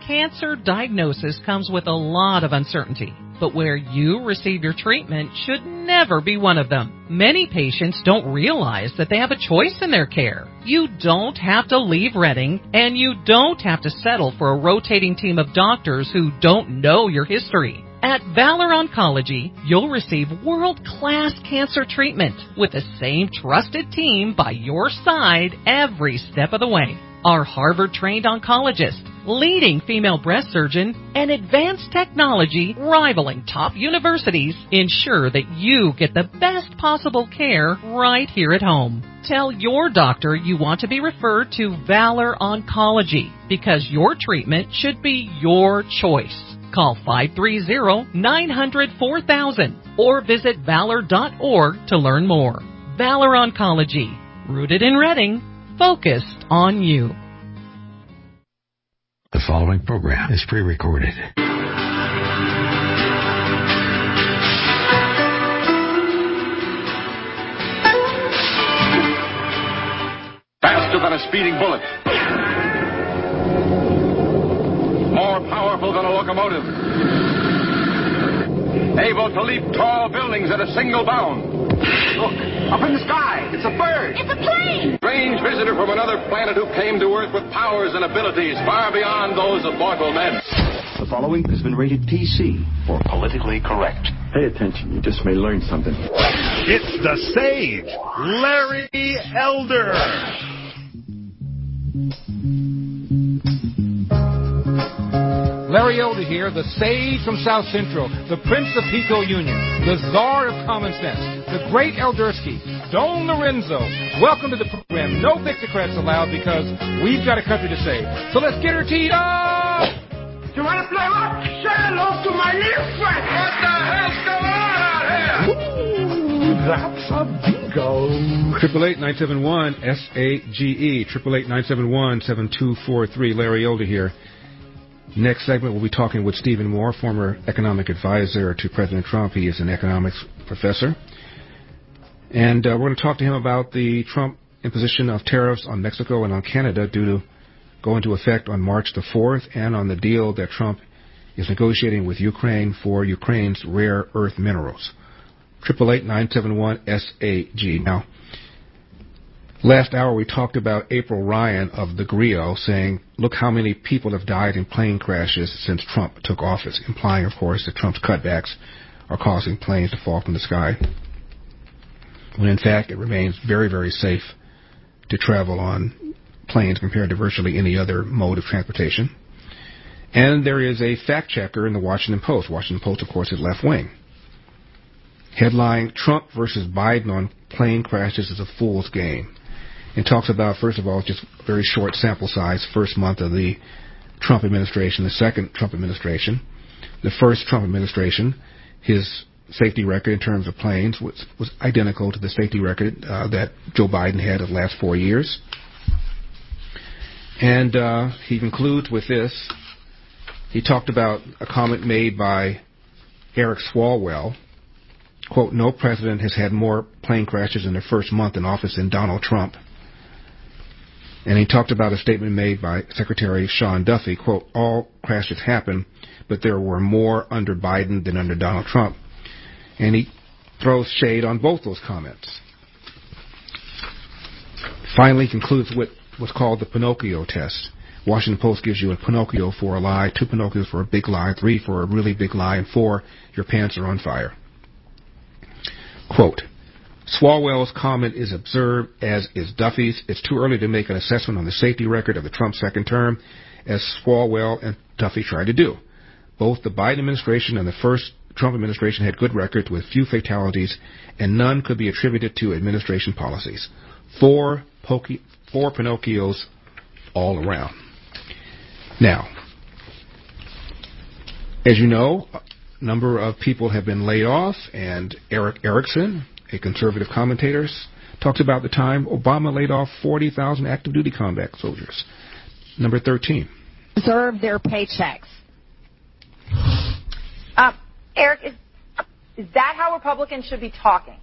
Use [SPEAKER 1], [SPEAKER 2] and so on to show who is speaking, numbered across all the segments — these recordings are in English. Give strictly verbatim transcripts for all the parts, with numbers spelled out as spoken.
[SPEAKER 1] cancer diagnosis comes with a lot of uncertainty, but where you receive your treatment should never be one of them. Many patients don't realize that they have a choice in their care. You don't have to leave Reading, and you don't have to settle for a rotating team of doctors who don't know your history. At Valor Oncology, you'll receive world-class cancer treatment with the same trusted team by your side every step of the way. Our Harvard-trained oncologist, leading female breast surgeon, and advanced technology rivaling top universities ensure that you get the best possible care right here at home. Tell your doctor you want to be referred to Valor Oncology because your treatment should be your choice. Call five three zero, nine hundred, four thousand or visit valor dot org to learn more. Valor Oncology, rooted in Reading, focused on you.
[SPEAKER 2] The following program is pre-recorded.
[SPEAKER 3] Faster than a speeding bullet. More powerful than a locomotive. Able to leap tall buildings at a single bound. Look, up in the sky. It's a bird.
[SPEAKER 4] It's a plane.
[SPEAKER 3] Strange visitor from another planet who came to Earth with powers and abilities far beyond those of mortal men.
[SPEAKER 5] The following has been rated P C for politically correct.
[SPEAKER 6] Pay attention. You just may learn something.
[SPEAKER 7] It's the Sage, Larry Elder.
[SPEAKER 8] Larry Elder here, the sage from South Central, the Prince of Pico Union, the Czar of Common Sense, the Great Eldersky, Don Lorenzo. Welcome to the program. No Victocrats allowed because we've got a country to save. So let's get her teed up!
[SPEAKER 4] You want to play what? Say hello to my little friend.
[SPEAKER 3] What the hell's going on out here?
[SPEAKER 6] Ooh, that's a bingo.
[SPEAKER 9] Triple eight nine seven one S A G E. Triple eight nine seven one seven two four three. Larry Elder here. Next segment, we'll be talking with Stephen Moore, former economic advisor to President Trump. He is an economics professor. And uh, we're going to talk to him about the Trump imposition of tariffs on Mexico and on Canada due to go into effect on March the fourth, and on the deal that Trump is negotiating with Ukraine for Ukraine's rare earth minerals. Triple eight nine seven one S A G. Now, last hour we talked about April Ryan of the Grio saying, look how many people have died in plane crashes since Trump took office, implying, of course, that Trump's cutbacks are causing planes to fall from the sky, when in fact it remains very, very safe to travel on planes compared to virtually any other mode of transportation. And there is a fact checker in the Washington Post. Washington Post, of course, is left wing. Headline, Trump versus Biden on plane crashes is a fool's game. It talks about, first of all, just a very short sample size, first month of the Trump administration, the second Trump administration. The first Trump administration, his safety record in terms of planes was, was identical to the safety record uh, that Joe Biden had of the last four years. And uh, he concludes with this. He talked about a comment made by Eric Swalwell. Quote, no president has had more plane crashes in their first month in office than Donald Trump. And he talked about a statement made by Secretary Sean Duffy, quote, all crashes happen, but there were more under Biden than under Donald Trump. And he throws shade on both those comments. Finally concludes with what's called the Pinocchio test. Washington Post gives you a Pinocchio for a lie, two Pinocchios for a big lie, three for a really big lie, and four, your pants are on fire. Quote, Swalwell's comment is observed, as is Duffy's. It's too early to make an assessment on the safety record of the Trump second term, as Swalwell and Duffy tried to do. Both the Biden administration and the first Trump administration had good records with few fatalities, and none could be attributed to administration policies. Four, pokey, four Pinocchios all around. Now, as you know, a number of people have been laid off, and Eric Erickson, a conservative commentator, talks about the time Obama laid off forty thousand active duty combat soldiers. Number thirteen.
[SPEAKER 10] Deserve their paychecks. Uh, Eric, is, is that how Republicans should be talking?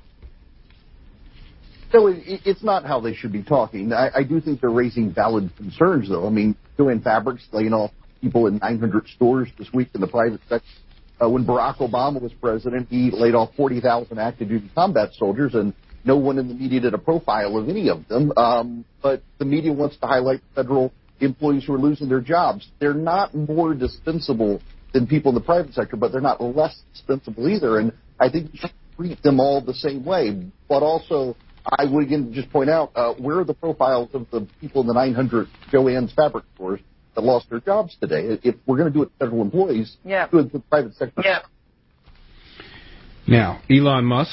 [SPEAKER 11] So it, it's not how they should be talking. I, I do think they're raising valid concerns, though. I mean, doing fabrics, laying off people in nine hundred stores this week in the private sector. Uh, when Barack Obama was president, he laid off forty thousand active duty combat soldiers, and no one in the media did a profile of any of them. Um, but the media wants to highlight federal employees who are losing their jobs. They're not more dispensable than people in the private sector, but they're not less dispensable either. And I think we should treat them all the same way. But also, I would again just point out, uh, where are the profiles of the people in the nine hundred Joann's fabric stores that lost their jobs today? If we're going to do it with federal employees,
[SPEAKER 10] yeah.
[SPEAKER 11] do it with the private sector.
[SPEAKER 10] Yeah.
[SPEAKER 9] Now, Elon Musk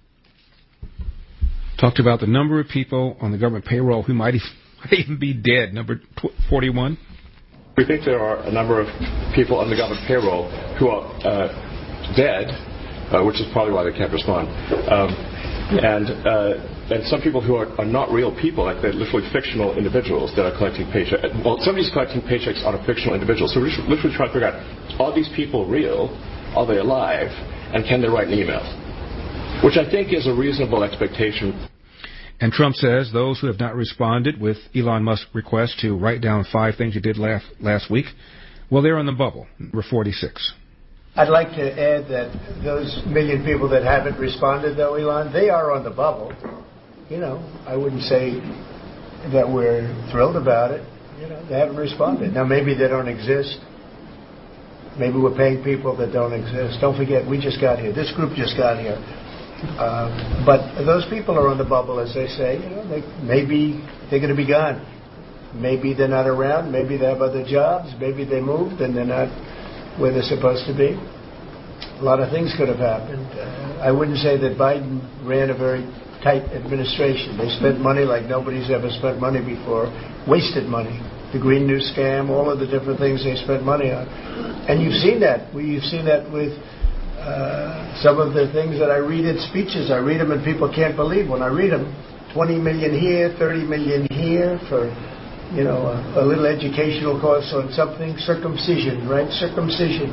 [SPEAKER 9] talked about the number of people on the government payroll who might even be dead, number forty-one.
[SPEAKER 12] We think there are a number of people on the government payroll who are uh, dead, uh, which is probably why they can't respond. Um, and uh, and some people who are, are not real people, like they're literally fictional individuals that are collecting paychecks. Well, somebody's collecting paychecks on a fictional individual. So we're literally trying to figure out, are these people real? Are they alive? And can they write an email? Which I think is a reasonable expectation.
[SPEAKER 9] And Trump says those who have not responded with Elon Musk's request to write down five things he did last, last week, well, they're on the bubble, number forty-six.
[SPEAKER 13] I'd like to add that those million people that haven't responded, though, Elon, they are on the bubble. You know, I wouldn't say that we're thrilled about it. You know, they haven't responded. Now, maybe they don't exist. Maybe we're paying people that don't exist. Don't forget, we just got here. This group just got here. Um, but those people are on the bubble, as they say. You know, they, maybe they're going to be gone. Maybe they're not around. Maybe they have other jobs. Maybe they moved and they're not where they're supposed to be. A lot of things could have happened. Uh, I wouldn't say that Biden ran a very tight administration. They spent money like nobody's ever spent money before. Wasted money. The Green New Scam, all of the different things they spent money on. And you've seen that. You've seen that with uh, some of the things that I read in speeches. I read them and people can't believe when I read them. twenty million here, thirty million here for, you know, a, a little educational course on something. Circumcision, right? Circumcision.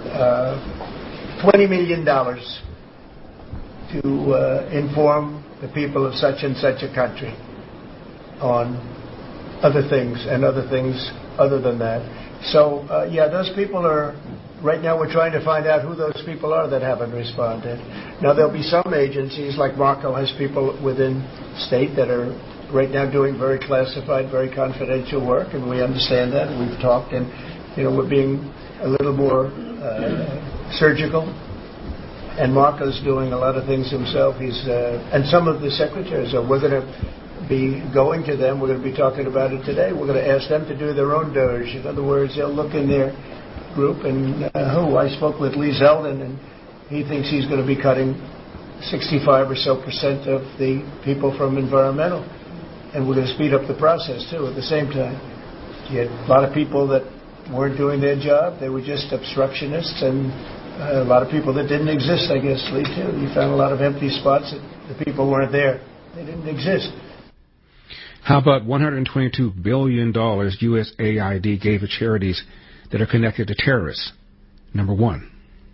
[SPEAKER 13] Uh, twenty million dollars to uh, inform the people of such and such a country on other things and other things other than that. So, uh, yeah, those people are, right now we're trying to find out who those people are that haven't responded. Now, there'll be some agencies, like Marco has people within state that are right now doing very classified, very confidential work, and we understand that, and we've talked, and, you know, we're being a little more uh, surgical. And Marco's doing a lot of things himself. He's uh, and some of the secretaries, are, we're going to be going to them. We're going to be talking about it today. We're going to ask them to do their own dirge. In other words, they'll look in their group and uh, who I spoke with Lee Zeldin, and he thinks he's going to be cutting sixty-five or so percent of the people from environmental, and we're going to speed up the process too. At the same time, you had a lot of people that weren't doing their job; they were just obstructionists, and uh, a lot of people that didn't exist. I guess, Lee, too. You found a lot of empty spots that the people weren't there; they didn't exist.
[SPEAKER 9] How about one hundred twenty-two billion dollars U S A I D gave to charities that are connected to terrorists? Number one.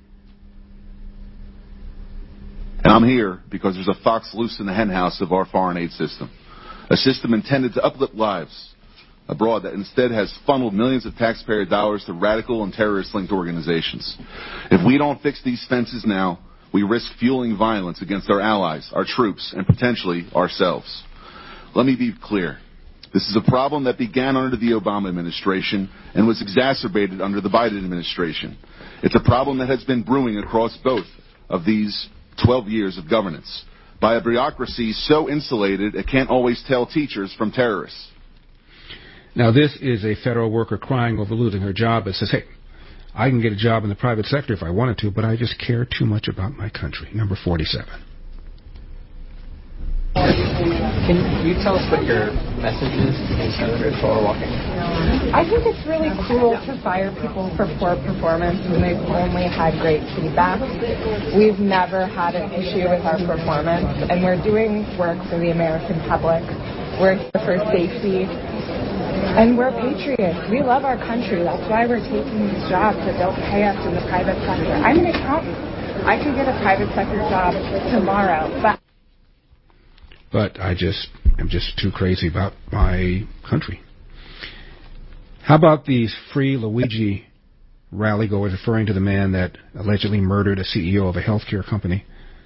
[SPEAKER 14] And I'm here because there's a fox loose in the henhouse of our foreign aid system. A system intended to uplift lives abroad that instead has funneled millions of taxpayer dollars to radical and terrorist-linked organizations. If we don't fix these fences now, we risk fueling violence against our allies, our troops, and potentially ourselves. Let me be clear. This is a problem that began under the Obama administration and was exacerbated under the Biden administration. It's a problem that has been brewing across both of these twelve years of governance by a bureaucracy so insulated it can't always tell teachers from terrorists.
[SPEAKER 9] Now, this is a federal worker crying over losing her job and says, hey, I can get a job in the private sector if I wanted to, but I just care too much about my country. Number forty-seven.
[SPEAKER 15] Can you tell us what your message is to senators while we're walking?
[SPEAKER 16] I think it's really cruel to fire people for poor performance when they've only had great feedback. We've never had an issue with our performance, and we're doing work for the American public. We're here for safety, and we're patriots. We love our country. That's why we're taking these jobs that don't pay us in the private sector. I'm an accountant. I can get a private sector job tomorrow, but But I just am just too crazy about my country.
[SPEAKER 9] How about these Free Luigi rally goers referring to the man that allegedly murdered a C E O of a healthcare company?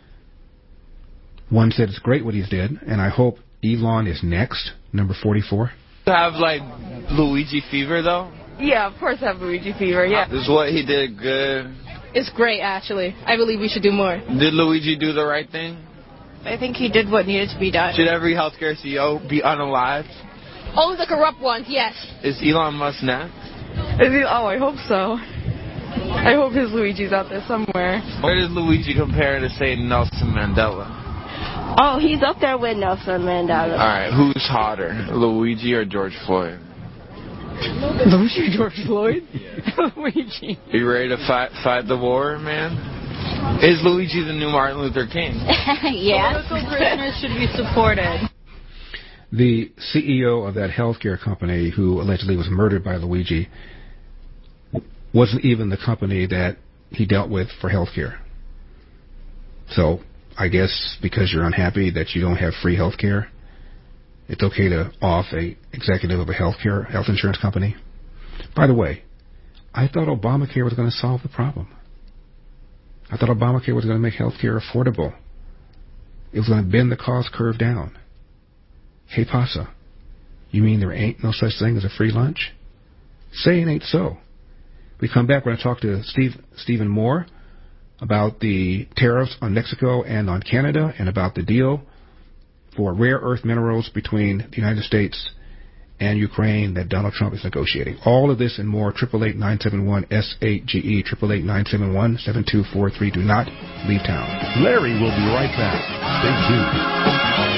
[SPEAKER 9] One said it's great what he's did, and I hope Elon is next, number forty-four.
[SPEAKER 17] Have, like, Luigi fever, though?
[SPEAKER 18] Yeah, of course I have Luigi fever, yeah.
[SPEAKER 17] Is what he did good?
[SPEAKER 18] It's great, actually. I believe we should do more.
[SPEAKER 17] Did Luigi do the right thing?
[SPEAKER 18] I think he did what needed to be done.
[SPEAKER 17] Should every healthcare C E O be unalived?
[SPEAKER 18] Only the corrupt ones, yes.
[SPEAKER 17] Is Elon Musk next?
[SPEAKER 18] Is he? Oh, I hope so. I hope his Luigi's out there somewhere.
[SPEAKER 17] Where does Luigi compare to, say, Nelson Mandela?
[SPEAKER 19] Oh, he's up there with Nelson Mandela.
[SPEAKER 17] All right, who's hotter, Luigi or George Floyd?
[SPEAKER 18] Luigi or George Floyd? Luigi.
[SPEAKER 17] Are you ready to fight fight the war, man? Is Luigi the new Martin Luther King?
[SPEAKER 19] Yes.
[SPEAKER 18] Political prisoners should be supported.
[SPEAKER 9] The C E O of that healthcare company who allegedly was murdered by Luigi wasn't even the company that he dealt with for healthcare. So I guess because you're unhappy that you don't have free healthcare, it's okay to off a executive of a healthcare health insurance company. By the way, I thought Obamacare was going to solve the problem. I thought Obamacare was going to make healthcare affordable. It was going to bend the cost curve down. Hey, Pasa, you mean there ain't no such thing as a free lunch? Say it ain't so. We come back, we're going to talk to Steve, Stephen Moore about the tariffs on Mexico and on Canada and about the deal for rare earth minerals between the United States and Ukraine that Donald Trump is negotiating. All of this and more, eight eight eight, nine seven one, S eight G E, eight eight eight, nine seven one, seven two four three. Do not leave town.
[SPEAKER 7] Larry will be right back. Stay tuned.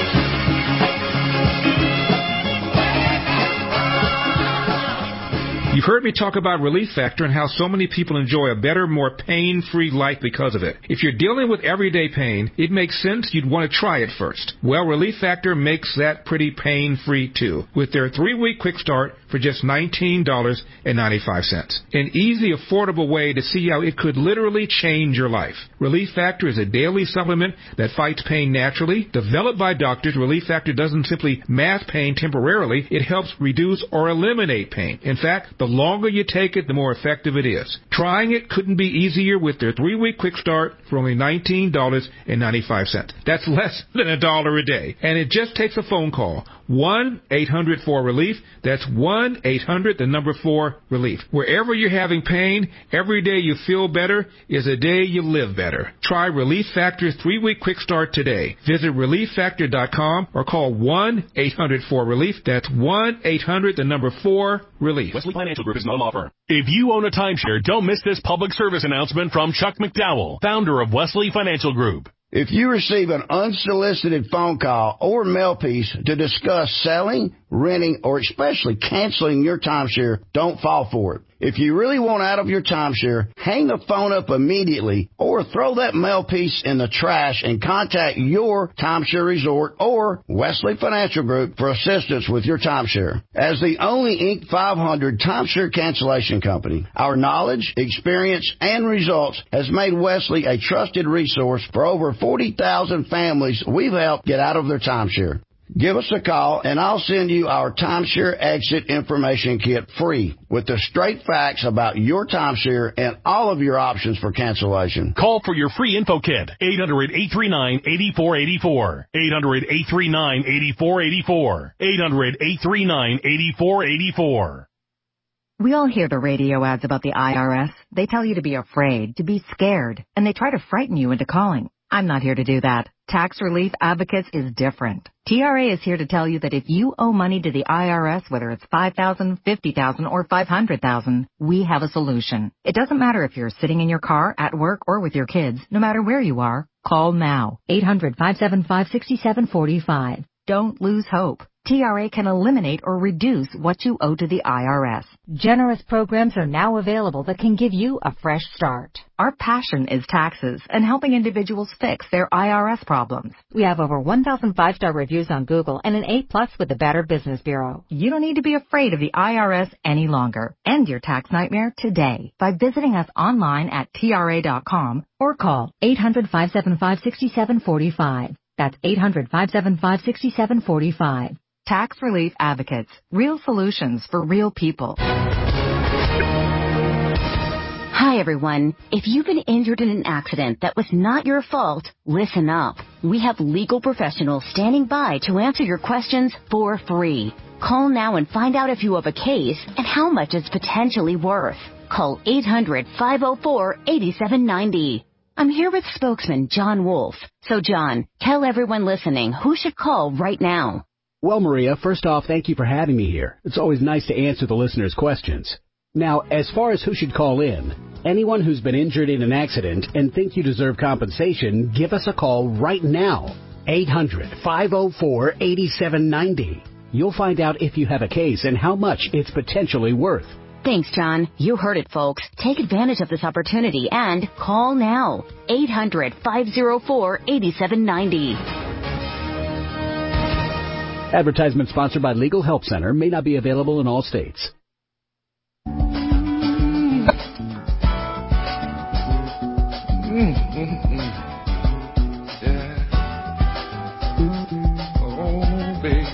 [SPEAKER 9] You've heard me talk about Relief Factor and how so many people enjoy a better, more pain-free life because of it. If you're dealing with everyday pain, it makes sense you'd want to try it first. Well, Relief Factor makes that pretty pain-free too, with their three-week quick start for just nineteen dollars and ninety-five cents. An easy, affordable way to see how it could literally change your life. Relief Factor is a daily supplement that fights pain naturally. Developed by doctors, Relief Factor doesn't simply mask pain temporarily, it helps reduce or eliminate pain. In fact, the The longer you take it, the more effective it is. Trying it couldn't be easier with their three-week quick start for only nineteen dollars and ninety-five cents. That's less than a dollar a day. And it just takes a phone call. one eight hundred four relief. That's one eight hundred, the number four, relief. Wherever you're having pain, every day you feel better is a day you live better. Try Relief Factor's three-week quick start today. Visit relief factor dot com or call one eight hundred four relief. That's one eight hundred, the number four, relief.
[SPEAKER 20] Wesley Financial Group is not a law firm. If you own a timeshare, don't miss this public service announcement from Chuck McDowell, founder of Wesley Financial Group.
[SPEAKER 21] If you receive an unsolicited phone call or mail piece to discuss selling, renting, or especially canceling your timeshare, don't fall for it. If you really want out of your timeshare, hang the phone up immediately or throw that mail piece in the trash and contact your timeshare resort or Wesley Financial Group for assistance with your timeshare. As the only Inc five hundred timeshare cancellation company, our knowledge, experience, and results has made Wesley a trusted resource for over forty thousand families we've helped get out of their timeshare. Give us a call, and I'll send you our timeshare exit information kit free with the straight facts about your timeshare and all of your options for cancellation.
[SPEAKER 20] Call for your free info kit, eight hundred, eight three nine, eight four eight four, eight hundred, eight three nine, eight four eight four, eight hundred, eight three nine, eight four eight four.
[SPEAKER 22] We all hear the radio ads about the I R S. They tell you to be afraid, to be scared, and they try to frighten you into calling. I'm not here to do that. Tax Relief Advocates is different. T R A is here to tell you that if you owe money to the I R S, whether it's five thousand dollars, fifty thousand dollars, or five hundred thousand dollars, we have a solution. It doesn't matter if you're sitting in your car, at work, or with your kids. No matter where you are, call now. eight hundred, five seven five, six seven four five. Don't lose hope. T R A can eliminate or reduce what you owe to the I R S. Generous programs are now available that can give you a fresh start. Our passion is taxes and helping individuals fix their I R S problems. We have over one thousand five-star reviews on Google and an A plus with the Better Business Bureau. You don't need to be afraid of the I R S any longer. End your tax nightmare today by visiting us online at T R A dot com or call eight hundred, five seven five, six seven four five. That's eight hundred, five seven five, six seven four five. Tax Relief Advocates. Real solutions for real people.
[SPEAKER 1] Hi, everyone. If you've been injured in an accident that was not your fault, listen up. We have legal professionals standing by to answer your questions for free. Call now and find out if you have a case and how much it's potentially worth. Call eight hundred, five oh four, eight seven nine oh. I'm here with spokesman John Wolf. So, John, tell everyone listening who should call right now.
[SPEAKER 2] Well, Maria, first off, thank you for having me here. It's always nice to answer the listeners' questions. Now, as far as who should call in, anyone who's been injured in an accident and think you deserve compensation, give us a call right now. eight hundred, five oh four, eight seven nine oh. You'll find out if you have a case and how much it's potentially worth.
[SPEAKER 1] Thanks, John. You heard it, folks. Take advantage of this opportunity and call now. eight hundred, five oh four, eight seven nine oh.
[SPEAKER 2] Advertisement sponsored by Legal Help Center. May not be available in all states.
[SPEAKER 23] Mm, mm, mm. Yeah. Oh, baby.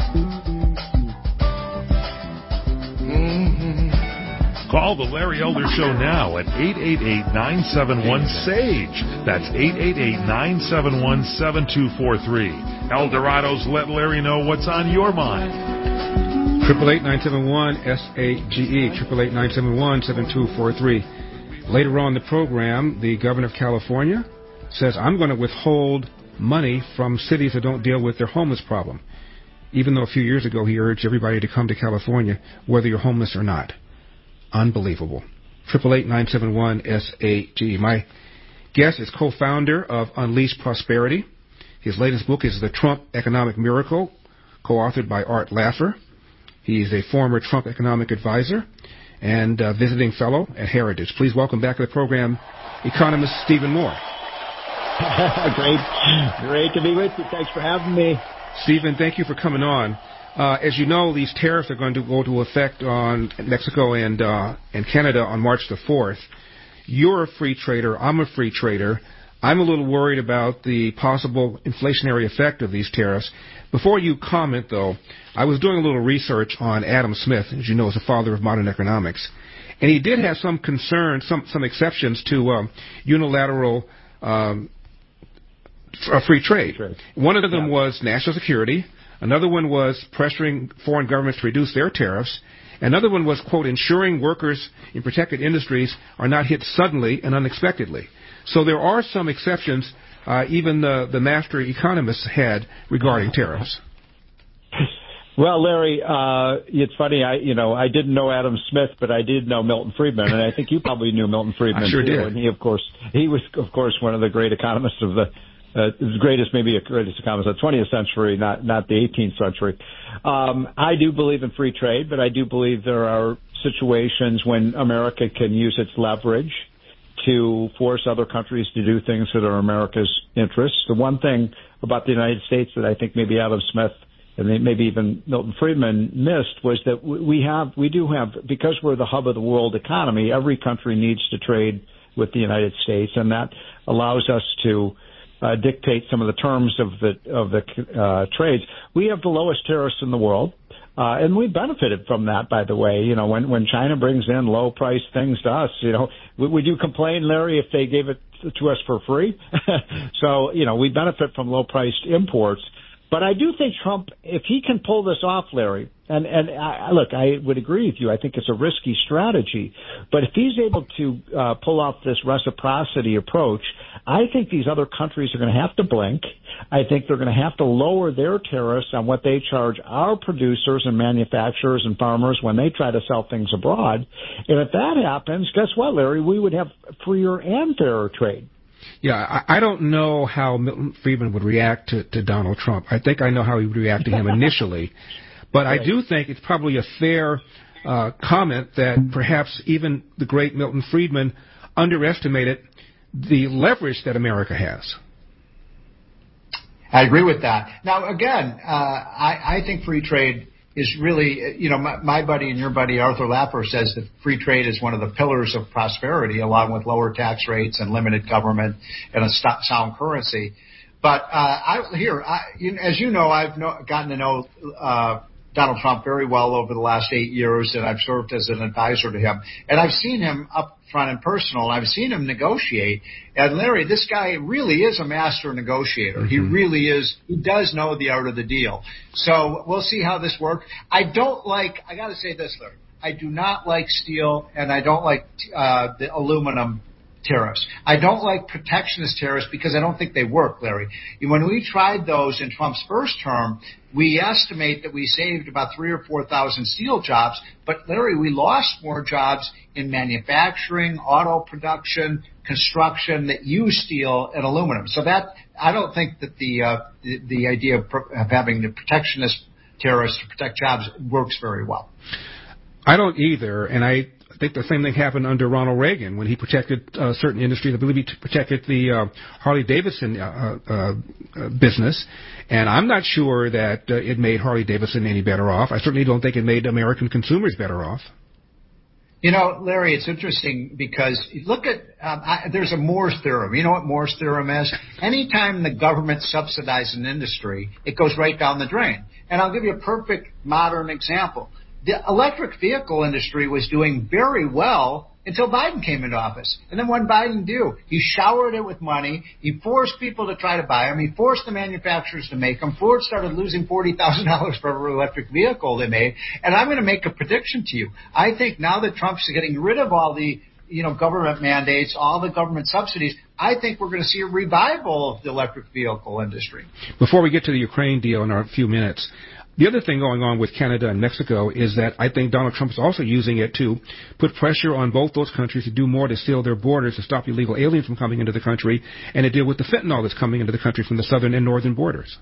[SPEAKER 23] Mm-hmm.
[SPEAKER 20] Call the Larry Elder Show now at eight eight eight, nine seven one, S A G E. That's eight eight eight, nine seven one, seven two four three. El Dorado's Let Larry Know What's on Your Mind.
[SPEAKER 9] Triple eight nine seven one S A G E. Triple eight nine seven one seven two four three. Later on in the program, the governor of California says, I'm going to withhold money from cities that don't deal with their homeless problem, even though a few years ago he urged everybody to come to California, whether you're homeless or not. Unbelievable. Triple eight nine seven one S A G E. My guest is co-founder of Unleash Prosperity. His latest book is The Trump Economic Miracle, co-authored by Art Laffer. He is a former Trump economic advisor and uh, visiting fellow at Heritage. Please welcome back to the program economist Stephen Moore.
[SPEAKER 24] Great. Great to be with you. Thanks for having me.
[SPEAKER 9] Stephen, thank you for coming on. Uh, as you know, these tariffs are going to go into effect on Mexico and uh, and Canada on March the fourth. You're a free trader. I'm a free trader. I'm a little worried about the possible inflationary effect of these tariffs. Before you comment, though, I was doing a little research on Adam Smith, as you know, is the father of modern economics, and he did have some concerns, some some exceptions to um, unilateral um, f- free trade. trade. One of them yeah. was national security. Another one was pressuring foreign governments to reduce their tariffs. Another one was, quote, ensuring workers in protected industries are not hit suddenly and unexpectedly. So there are some exceptions uh, even the, the master economists had regarding tariffs.
[SPEAKER 24] Well, Larry, uh, it's funny. I, you know, I didn't know Adam Smith, but I did know Milton Friedman, and I think you probably knew Milton Friedman
[SPEAKER 9] I sure
[SPEAKER 24] too.
[SPEAKER 9] did.
[SPEAKER 24] And he, of course, he was, of course, one of the great economists of the uh, the greatest, maybe a greatest economist of the twentieth century, not not the eighteenth century. Um, I do believe in free trade, but I do believe there are situations when America can use its leverage to force other countries to do things that are America's interests. The one thing about the United States that I think maybe Adam Smith and maybe even Milton Friedman missed was that we have, we do have, because we're the hub of the world economy, every country needs to trade with the United States, and that allows us to uh, dictate some of the terms of the of the uh, trades. We have the lowest tariffs in the world. Uh, and we benefited from that, by the way. You know, when, when China brings in low-priced things to us, you know, would you complain, Larry, if they gave it to us for free? So, you know, we benefit from low-priced imports. But I do think Trump, if he can pull this off, Larry, and, and I, look, I would agree with you. I think it's a risky strategy. But if he's able to uh, pull off this reciprocity approach, I think these other countries are going to have to blink. I think they're going to have to lower their tariffs on what they charge our producers and manufacturers and farmers when they try to sell things abroad. And if that happens, guess what, Larry? We would have freer and fairer trade.
[SPEAKER 9] Yeah, I, I don't know how Milton Friedman would react to, to Donald Trump. I think I know how he would react to him initially. But right. I do think it's probably a fair uh, comment that perhaps even the great Milton Friedman underestimated the leverage that America has.
[SPEAKER 25] I agree with that. Now, again, uh, I, I think free trade is really, you know, my, my buddy and your buddy Arthur Laffer says that free trade is one of the pillars of prosperity, along with lower tax rates and limited government and a st- sound currency. But uh, I, here, I, you, as you know, I've know, gotten to know uh, Donald Trump very well over the last eight years, and I've served as an advisor to him. And I've seen him up front and personal, and I've seen him negotiate. And Larry, this guy really is a master negotiator. Mm-hmm. He really is. He does know the art of the deal. So we'll see how this works. I don't like, I got to say this, Larry. I do not like steel, and I don't like uh, the aluminum tariffs. I don't like protectionist tariffs because I don't think they work, Larry. When we tried those in Trump's first term, we estimate that we saved about three or four thousand steel jobs. But Larry, we lost more jobs in manufacturing, auto production, construction that use steel and aluminum. So that I don't think that the uh, the, the idea of, pro- of having the protectionist tariffs to protect jobs works very well.
[SPEAKER 9] I don't either, and I I think the same thing happened under Ronald Reagan when he protected uh, certain industries. I believe he protected the uh, Harley-Davidson uh, uh, business, and I'm not sure that uh, it made Harley-Davidson any better off. I certainly don't think it made American consumers better off.
[SPEAKER 25] You know, Larry, it's interesting because look at, um, I, there's a Moore's theorem. You know what Moore's theorem is? Anytime the government subsidizes an industry, it goes right down the drain. And I'll give you a perfect modern example. The electric vehicle industry was doing very well until Biden came into office. And then what did Biden do? He showered it with money. He forced people to try to buy them. He forced the manufacturers to make them. Ford started losing forty thousand dollars for every electric vehicle they made. And I'm going to make a prediction to you. I think now that Trump's getting rid of all the you know, government mandates, all the government subsidies, I think we're going to see a revival of the electric vehicle industry.
[SPEAKER 9] Before we get to the Ukraine deal in a few minutes, the other thing going on with Canada and Mexico is that I think Donald Trump is also using it to put pressure on both those countries to do more to seal their borders, to stop illegal aliens from coming into the country, and to deal with the fentanyl that's coming into the country from the southern and northern borders.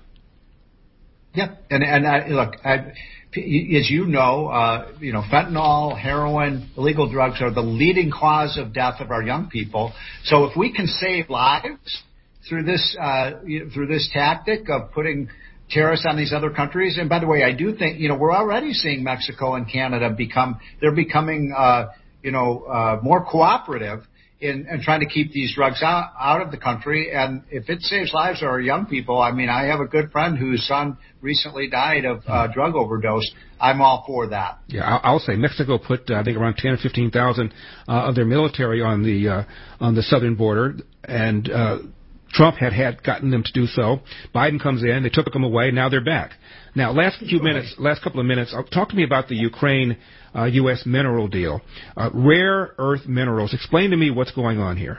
[SPEAKER 25] Yep, and and I, look, I, as you know, uh, you know, fentanyl, heroin, illegal drugs are the leading cause of death of our young people. So if we can save lives through this uh, through this tactic of putting tariffs on these other countries. And by the way, I do think, you know, we're already seeing Mexico and Canada become, they're becoming, uh, you know, uh, more cooperative in, in trying to keep these drugs out, out of the country. And if it saves lives of our young people, I mean, I have a good friend whose son recently died of uh, drug overdose. I'm all for that.
[SPEAKER 9] Yeah, I'll, I'll say Mexico put, uh, I think, around ten or fifteen thousand uh, of their military on the uh, on the southern border, and uh, Trump had, had gotten them to do so. Biden comes in, they took them away, now they're back. Now, last few minutes, last couple of minutes, uh, talk to me about the Ukraine uh, U S mineral deal. Uh, rare earth minerals. Explain to me what's going on here.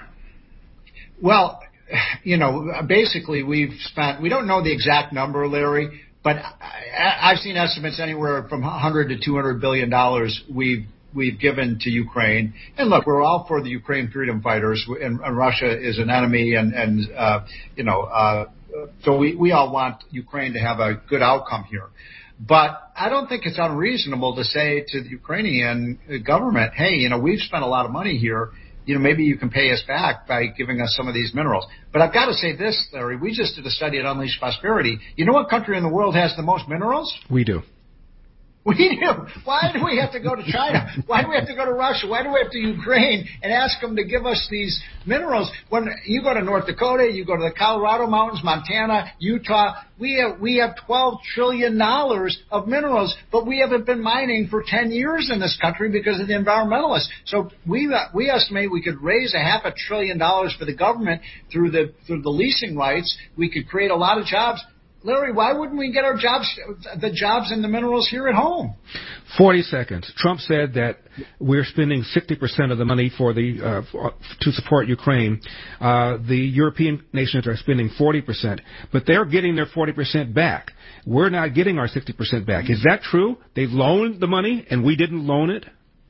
[SPEAKER 25] Well, you know, basically we've spent, we don't know the exact number, Larry, but I, I've seen estimates anywhere from one hundred to two hundred billion dollars we've we've given to Ukraine. And look, we're all for the Ukraine freedom fighters, and, and Russia is an enemy, and, and uh, you know, uh, so we, we all want Ukraine to have a good outcome here. But I don't think it's unreasonable to say to the Ukrainian government, hey, you know, we've spent a lot of money here. You know, maybe you can pay us back by giving us some of these minerals. But I've got to say this, Larry, we just did a study at Unleash Prosperity. You know what country in the world has the most minerals?
[SPEAKER 9] We do.
[SPEAKER 25] We do. Why do we have to go to China? Why do we have to go to Russia? Why do we have to Ukraine and ask them to give us these minerals? When you go to North Dakota, you go to the Colorado Mountains, Montana, Utah, we have we have twelve trillion dollars of minerals, but we haven't been mining for ten years in this country because of the environmentalists. So we we estimate we could raise a half a trillion dollars for the government through the through the leasing rights. We could create a lot of jobs. Larry, why wouldn't we get our jobs, the jobs and the minerals here at home?
[SPEAKER 9] Forty seconds. Trump said that we're spending sixty percent of the money for the uh, for, to support Ukraine. Uh, the European nations are spending forty percent, but they're getting their forty percent back. We're not getting our sixty percent back. Is that true? They've loaned the money and we didn't loan it?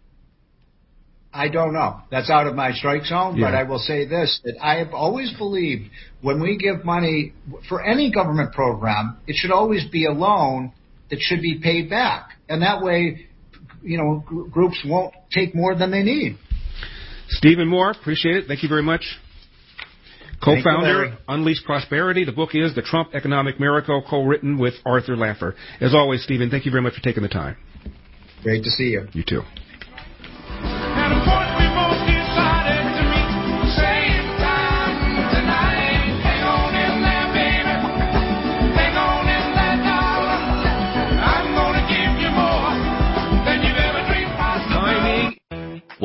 [SPEAKER 25] I don't know. That's out of my strike zone,
[SPEAKER 9] yeah.
[SPEAKER 25] But I will say this, that I have always believed when we give money for any government program, it should always be a loan that should be paid back. And that way, you know, gr- groups won't take more than they need.
[SPEAKER 9] Stephen Moore, appreciate it. Thank you very much. Co-founder,
[SPEAKER 25] you,
[SPEAKER 9] Unleash Prosperity. The book is The Trump Economic Miracle, co-written with Arthur Laffer. As always, Stephen, thank you very much for taking the time.
[SPEAKER 25] Great to see you.
[SPEAKER 9] You too.
[SPEAKER 23] Same time tonight. Hang on and laugh,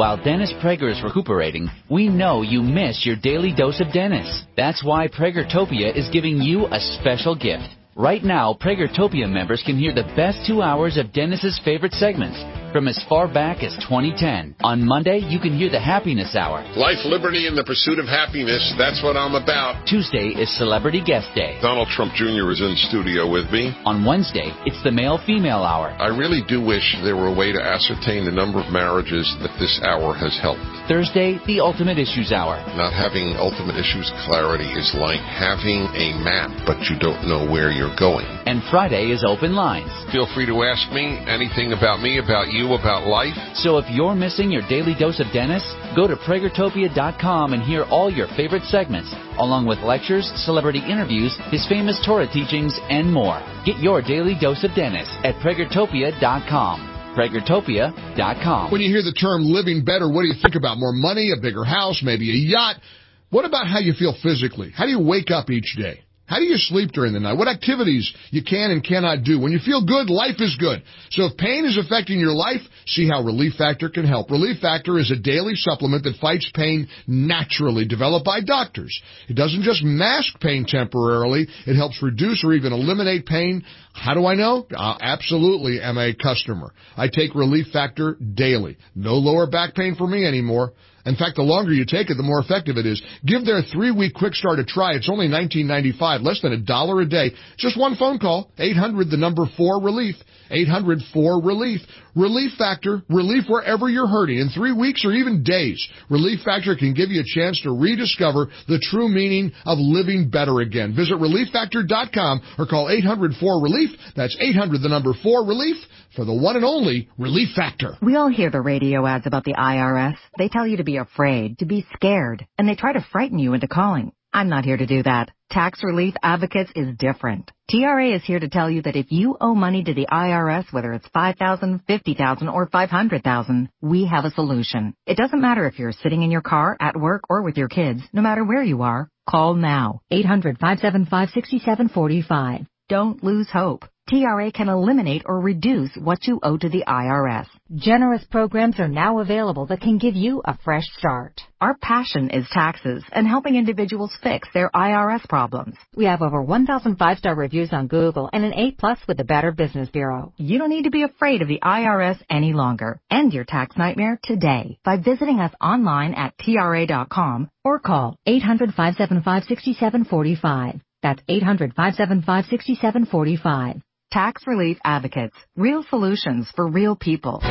[SPEAKER 3] While Dennis Prager is recuperating, we know you miss your daily dose of Dennis. That's why Pragertopia is giving you a special gift. Right now, Pragertopia members can hear the best two hours of Dennis's favorite segments from as far back as twenty ten. On Monday, you can hear the Happiness Hour.
[SPEAKER 4] Life, liberty, and the pursuit of happiness. That's what I'm about.
[SPEAKER 3] Tuesday is Celebrity Guest Day.
[SPEAKER 4] Donald Trump Junior is in studio with me.
[SPEAKER 3] On Wednesday, it's the Male-Female Hour.
[SPEAKER 4] I really do wish there were a way to ascertain the number of marriages that this hour has helped.
[SPEAKER 3] Thursday, the Ultimate Issues Hour.
[SPEAKER 4] Not having ultimate issues clarity is like having a map, but you don't know where you're going.
[SPEAKER 3] And Friday is Open Lines.
[SPEAKER 4] Feel free to ask me anything about me, about you, about life.
[SPEAKER 3] So if you're missing your daily dose of Dennis, go to Pragertopia dot com and hear all your favorite segments, along with lectures, celebrity interviews, his famous Torah teachings, and more. Get your daily dose of Dennis at Pragertopia dot com. Pragertopia dot com.
[SPEAKER 7] When you hear the term living better, what do you think about? More money, a bigger house, maybe a yacht? What about how you feel physically? How do you wake up each day? How do you sleep during the night? What activities you can and cannot do? When you feel good, life is good. So if pain is affecting your life, see how Relief Factor can help. Relief Factor is a daily supplement that fights pain naturally, developed by doctors. It doesn't just mask pain temporarily. It helps reduce or even eliminate pain. How do I know? I absolutely am a customer. I take Relief Factor daily. No lower back pain for me anymore. In fact, the longer you take it, the more effective it is. Give their three-week quick start a try. It's only nineteen ninety-five, less than a dollar a day. Just one phone call, eight hundred, the number four, relief, eight hundred, four, relief. Relief Factor, relief wherever you're hurting in three weeks or even days. Relief Factor can give you a chance to rediscover the true meaning of living better again. Visit relief factor dot com or call eight hundred, four, relief. That's eight hundred, the number four, relief, for the one and only Relief Factor.
[SPEAKER 22] We all hear the radio ads about the I R S. They tell you to be afraid, to be scared, and they try to frighten you into calling. I'm not here to do that. Tax Relief Advocates is different. T R A is here to tell you that if you owe money to the I R S, whether it's five thousand dollars, fifty thousand dollars, or five hundred thousand dollars, we have a solution. It doesn't matter if you're sitting in your car, at work, or with your kids. No matter where you are, call now. eight hundred, five seven five, six seven four five. Don't lose hope. T R A can eliminate or reduce what you owe to the I R S.
[SPEAKER 5] Generous programs are now available that can give you a fresh start.
[SPEAKER 22] Our passion is taxes and helping individuals fix their I R S problems.
[SPEAKER 5] We have over one thousand five-star reviews on Google and an A plus with the Better Business Bureau.
[SPEAKER 22] You don't need to be afraid of the I R S any longer. End your tax nightmare today by visiting us online at T R A dot com or call
[SPEAKER 5] eight hundred, five seven five, six seven four five. That's eight hundred, five seven five, six seven four five.
[SPEAKER 22] Tax Relief Advocates. Real solutions for real people.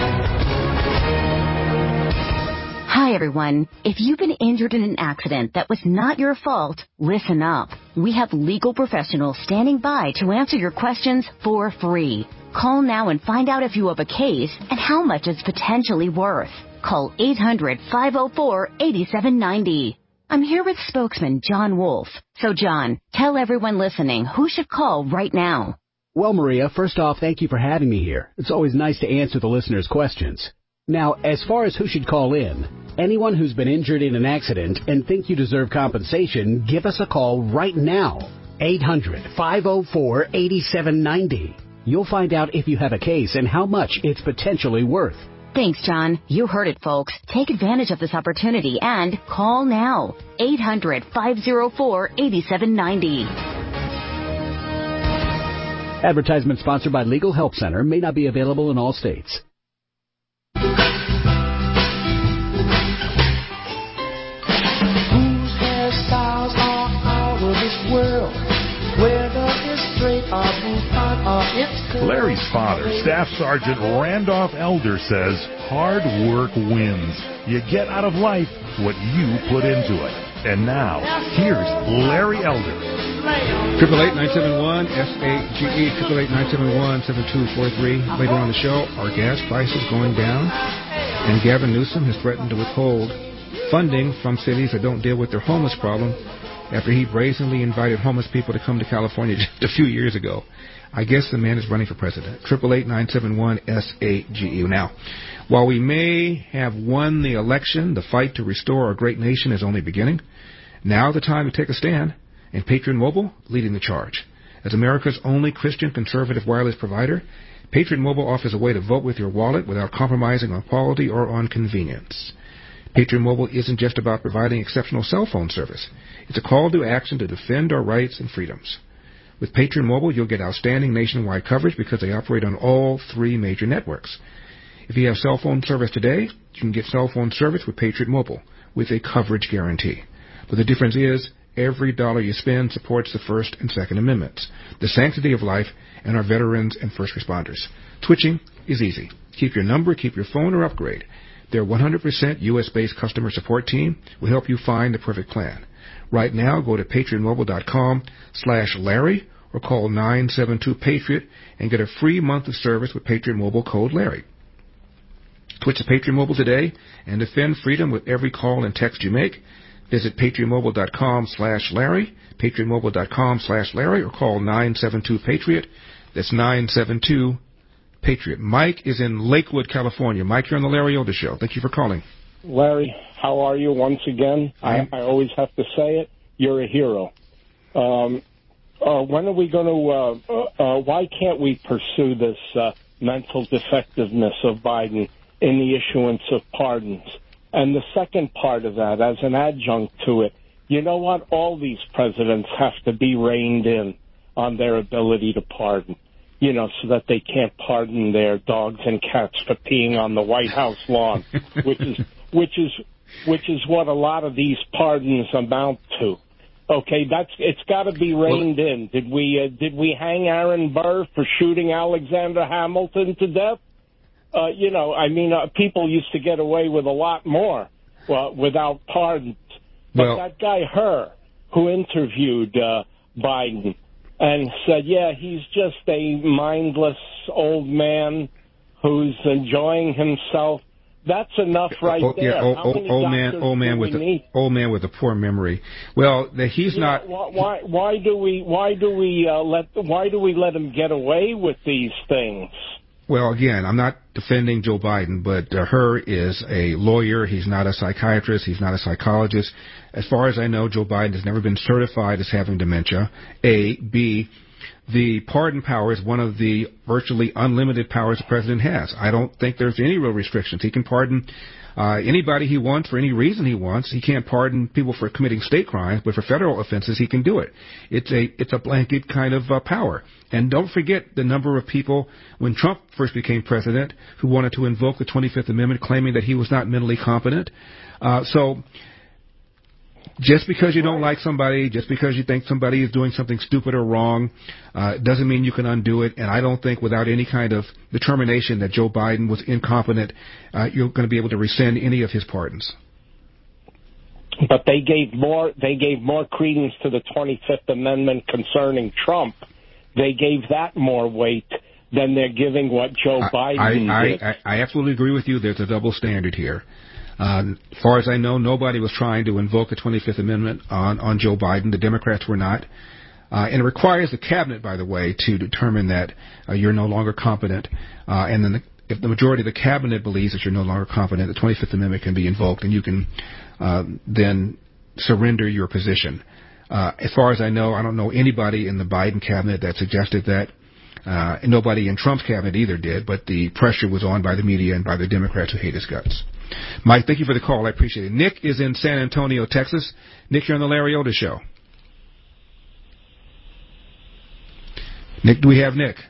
[SPEAKER 1] Hi, everyone. If you've been injured in an accident that was not your fault, listen up. We have legal professionals standing by to answer your questions for free. Call now and find out if you have a case and how much it's potentially worth. Call eight hundred, five oh four, eight seven nine oh. I'm here with spokesman John Wolf. So, John, tell everyone listening who should call right now.
[SPEAKER 2] Well, Maria, first off, thank you for having me here. It's always nice to answer the listeners' questions. Now, as far as who should call in, anyone who's been injured in an accident and think you deserve compensation, give us a call right now. eight hundred, five oh four, eight seven nine oh. You'll find out if you have a case and how much it's potentially worth.
[SPEAKER 1] Thanks, John. You heard it, folks. Take advantage of this opportunity and call now. eight hundred, five oh four, eight seven nine oh.
[SPEAKER 2] Advertisement sponsored by Legal Help Center. May not be available in all states.
[SPEAKER 23] Whose hairstyles are out of this world? Whether it's straight or bouffant or it's curly.
[SPEAKER 20] Larry's father, Staff Sergeant Randolph Elder, says hard work wins. You get out of life what you put into it. And now, here's Larry Elder.
[SPEAKER 9] Triple eight nine seven one S A G E triple eight nine seven one seven two four three. Later on the show, are gas prices going down? And Gavin Newsom has threatened to withhold funding from cities that don't deal with their homeless problem after he brazenly invited homeless people to come to California just a few years ago. I guess the man is running for president. Triple eight nine seven one S A G E. Now, while we may have won the election, the fight to restore our great nation is only beginning. Now the time to take a stand. And Patriot Mobile leading the charge. As America's only Christian conservative wireless provider, Patriot Mobile offers a way to vote with your wallet without compromising on quality or on convenience. Patriot Mobile isn't just about providing exceptional cell phone service. It's a call to action to defend our rights and freedoms. With Patriot Mobile, you'll get outstanding nationwide coverage because they operate on all three major networks. If you have cell phone service today, you can get cell phone service with Patriot Mobile with a coverage guarantee. But the difference is every dollar you spend supports the First and Second Amendments, the sanctity of life, and our veterans and first responders. Switching is easy. Keep your number, keep your phone, or upgrade. Their one hundred percent U S-based customer support team will help you find the perfect plan. Right now, go to patriotmobile.com slash Larry or call nine seven two Patriot and get a free month of service with Patriot Mobile code Larry. Switch to Patriot Mobile today and defend freedom with every call and text you make. Visit patriotmobile.com slash Larry, patriotmobile.com slash Larry, or call nine seven two Patriot. That's nine seven two Patriot. Mike is in Lakewood, California. Mike, you're on the Larry Elder Show. Thank you for calling.
[SPEAKER 6] Larry, how are you once again? I, I always have to say it. You're a hero. Um, uh, when are we going to, uh, uh, why can't we pursue this uh, mental defectiveness of Biden in the issuance of pardons? And the second part of that, as an adjunct to it, you know what? All these presidents have to be reined in on their ability to pardon, you know, so that they can't pardon their dogs and cats for peeing on the White House lawn, which is which is which is what a lot of these pardons amount to. Okay, that's it's got to be reined in. Did we uh, did we hang Aaron Burr for shooting Alexander Hamilton to death? Uh, you know, I mean, uh, people used to get away with a lot more uh, without pardons. But
[SPEAKER 9] well,
[SPEAKER 6] that guy Herr, who interviewed uh, Biden and said, yeah, he's just a mindless old man who's enjoying himself. That's enough right
[SPEAKER 9] oh,
[SPEAKER 6] there.
[SPEAKER 9] Yeah, old,
[SPEAKER 6] How
[SPEAKER 9] old,
[SPEAKER 6] many
[SPEAKER 9] old man, old man with a, old man with a poor memory. Well, the, he's
[SPEAKER 6] you
[SPEAKER 9] not.
[SPEAKER 6] Know, why? Why do we? Why do we uh, let? Why do we let him get away with these things?
[SPEAKER 9] Well, again, I'm not defending Joe Biden, but uh, Herr is a lawyer. He's not a psychiatrist. He's not a psychologist. As far as I know, Joe Biden has never been certified as having dementia. A. B. The pardon power is one of the virtually unlimited powers the president has. I don't think there's any real restrictions. He can pardon uh, anybody he wants for any reason he wants. He can't pardon people for committing state crimes, but for federal offenses, he can do it. It's a it's a blanket kind of uh, power. And don't forget the number of people when Trump first became president who wanted to invoke the twenty-fifth Amendment, claiming that he was not mentally competent. Uh, so. Just because you don't like somebody, just because you think somebody is doing something stupid or wrong, uh, doesn't mean you can undo it. And I don't think without any kind of determination that Joe Biden was incompetent, uh, you're going to be able to rescind any of his pardons.
[SPEAKER 6] But they gave more. They gave more credence to the twenty-fifth Amendment concerning Trump. They gave that more weight than they're giving what Joe Biden
[SPEAKER 9] I, I,
[SPEAKER 6] did.
[SPEAKER 9] I, I absolutely agree with you. There's a double standard here. Uh, as far as I know, nobody was trying to invoke the twenty-fifth Amendment on, on Joe Biden. The Democrats were not. Uh, and it requires the cabinet, by the way, to determine that uh, you're no longer competent. Uh, and then the, if the majority of the cabinet believes that you're no longer competent, the twenty-fifth Amendment can be invoked, and you can uh, then surrender your position. Uh, as far as I know, I don't know anybody in the Biden cabinet that suggested that. Uh, and nobody in Trump's cabinet either did, but the pressure was on by the media and by the Democrats who hate his guts. Mike, thank you for the call. I appreciate it. Nick is in San Antonio, Texas. Nick, you're on the Larry Elder Show. Nick, do we have Nick?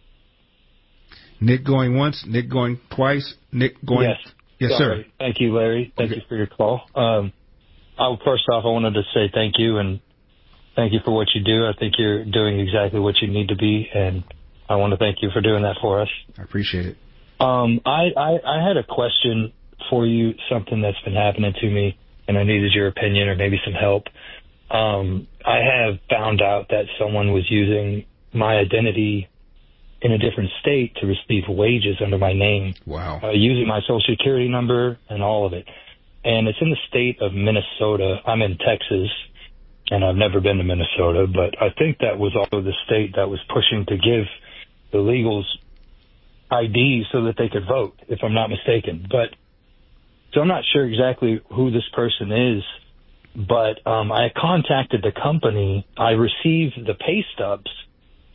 [SPEAKER 9] Nick going once, Nick going twice, Nick going...
[SPEAKER 8] Yes,
[SPEAKER 9] yes
[SPEAKER 8] Sorry.
[SPEAKER 9] sir.
[SPEAKER 8] Thank you, Larry. Thank okay. you for your call. Um, I, first off, I wanted to say thank you, and thank you for what you do. I think you're doing exactly what you need to be, and I want to thank you for doing that for us.
[SPEAKER 9] I appreciate it.
[SPEAKER 8] Um, I, I, I had a question for you, something that's been happening to me, and I needed your opinion or maybe some help. Um, I have found out that someone was using my identity in a different state to receive wages under my name.
[SPEAKER 9] Wow.
[SPEAKER 8] Uh, using my social security number and all of it. And it's in the state of Minnesota. I'm in Texas, and I've never been to Minnesota, but I think that was also the state that was pushing to give the illegals I D so that they could vote, if I'm not mistaken. But so I'm not sure exactly who this person is, but um, I contacted the company. I received the pay stubs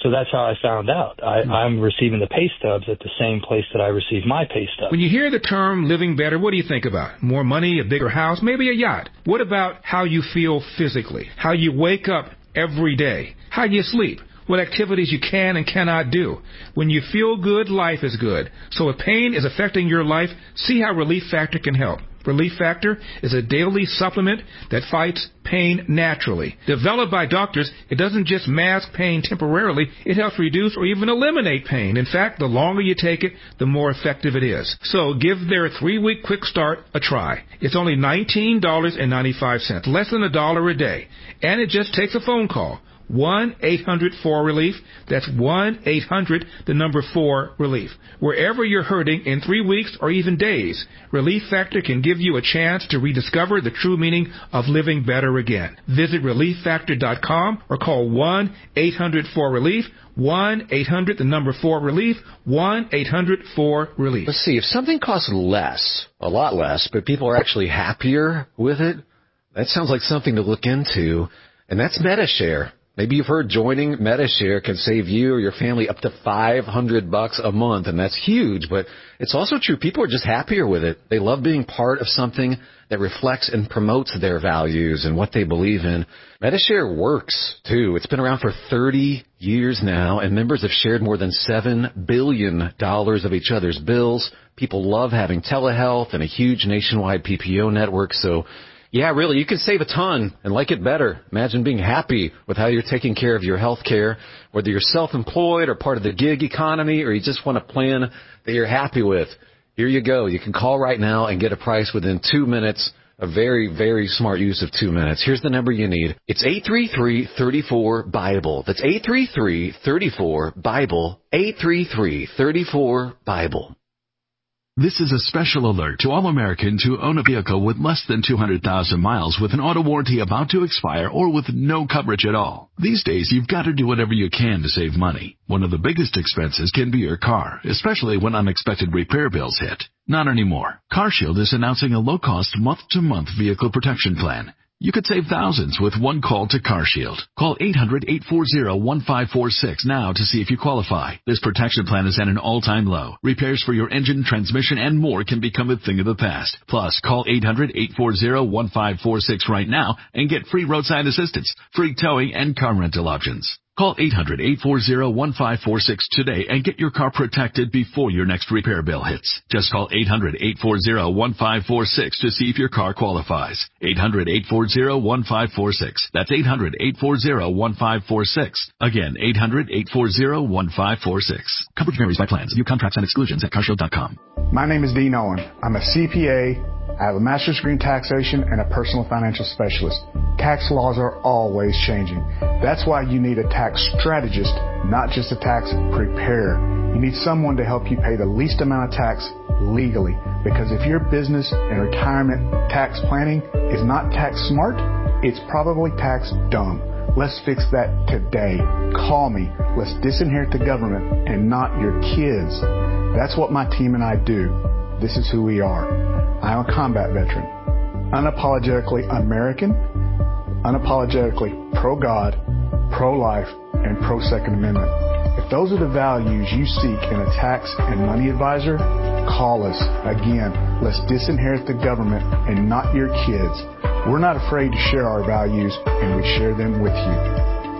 [SPEAKER 8] So that's how I found out. I, I'm receiving the pay stubs at the same place that I receive my pay stubs.
[SPEAKER 9] When you hear the term living better, what do you think about? More money, a bigger house, maybe a yacht. What about how you feel physically? How you wake up every day? How you sleep? What activities you can and cannot do. When you feel good, life is good. So if pain is affecting your life, see how Relief Factor can help. Relief Factor is a daily supplement that fights pain naturally. Developed by doctors, it doesn't just mask pain temporarily, it helps reduce or even eliminate pain. In fact, the longer you take it, the more effective it is. So give their three-week quick start a try. It's only nineteen ninety-five, less than a dollar a day, and it just takes a phone call. one eight hundred four relief. That's one eight hundred, the number four, relief. Wherever you're hurting in three weeks or even days, Relief Factor can give you a chance to rediscover the true meaning of living better again. Visit relief factor dot com or call one eight hundred four relief, one eight hundred, the number four, relief, one eight hundred four relief.
[SPEAKER 10] Let's see, if something costs less, a lot less, but people are actually happier with it, that sounds like something to look into, and that's MediShare. Maybe you've heard joining MediShare can save you or your family up to five hundred bucks a month, and that's huge, but it's also true. People are just happier with it. They love being part of something that reflects and promotes their values and what they believe in. MediShare works, too. It's been around for thirty years now, and members have shared more than seven billion dollars of each other's bills. People love having telehealth and a huge nationwide P P O network, so yeah, really, you can save a ton and like it better. Imagine being happy with how you're taking care of your health care, whether you're self-employed or part of the gig economy or you just want a plan that you're happy with. Here you go. You can call right now and get a price within two minutes. A very, very smart use of two minutes. Here's the number you need. It's eight three three, three four, BIBLE. That's eight three three, three four, BIBLE. eight three three, three four, BIBLE.
[SPEAKER 11] This is a special alert to all Americans who own a vehicle with less than two hundred thousand miles with an auto warranty about to expire or with no coverage at all. These days, you've got to do whatever you can to save money. One of the biggest expenses can be your car, especially when unexpected repair bills hit. Not anymore. CarShield is announcing a low-cost month-to-month vehicle protection plan. You could save thousands with one call to CarShield. Call eight hundred, eight four zero, one five four six now to see if you qualify. This protection plan is at an all-time low. Repairs for your engine, transmission, and more can become a thing of the past. Plus, call eight hundred, eight four zero, one five four six right now and get free roadside assistance, free towing, and car rental options. Call eight hundred, eight four zero, one five four six today and get your car protected before your next repair bill hits. Just call eight hundred, eight four zero, one five four six to see if your car qualifies. eight hundred, eight four zero, one five four six. That's eight hundred, eight four zero, one five four six. Again, eight hundred, eight four zero, one five four six. Coverage varies by plans. View contracts and exclusions at carshield dot com.
[SPEAKER 12] My name is Dean Owen. I'm a C P A. I have a master's degree in taxation and a personal financial specialist. Tax laws are always changing. That's why you need a tax strategist, not just a tax preparer. You need someone to help you pay the least amount of tax legally. Because if your business and retirement tax planning is not tax smart, it's probably tax dumb. Let's fix that today. Call me. Let's disinherit the government and not your kids. That's what my team and I do. This is who we are. I'm a combat veteran, unapologetically American, unapologetically pro-God, pro-life, and pro-Second Amendment. If those are the values you seek in a tax and money advisor, call us. Again, let's disinherit the government and not your kids. We're not afraid to share our values, and we share them with you.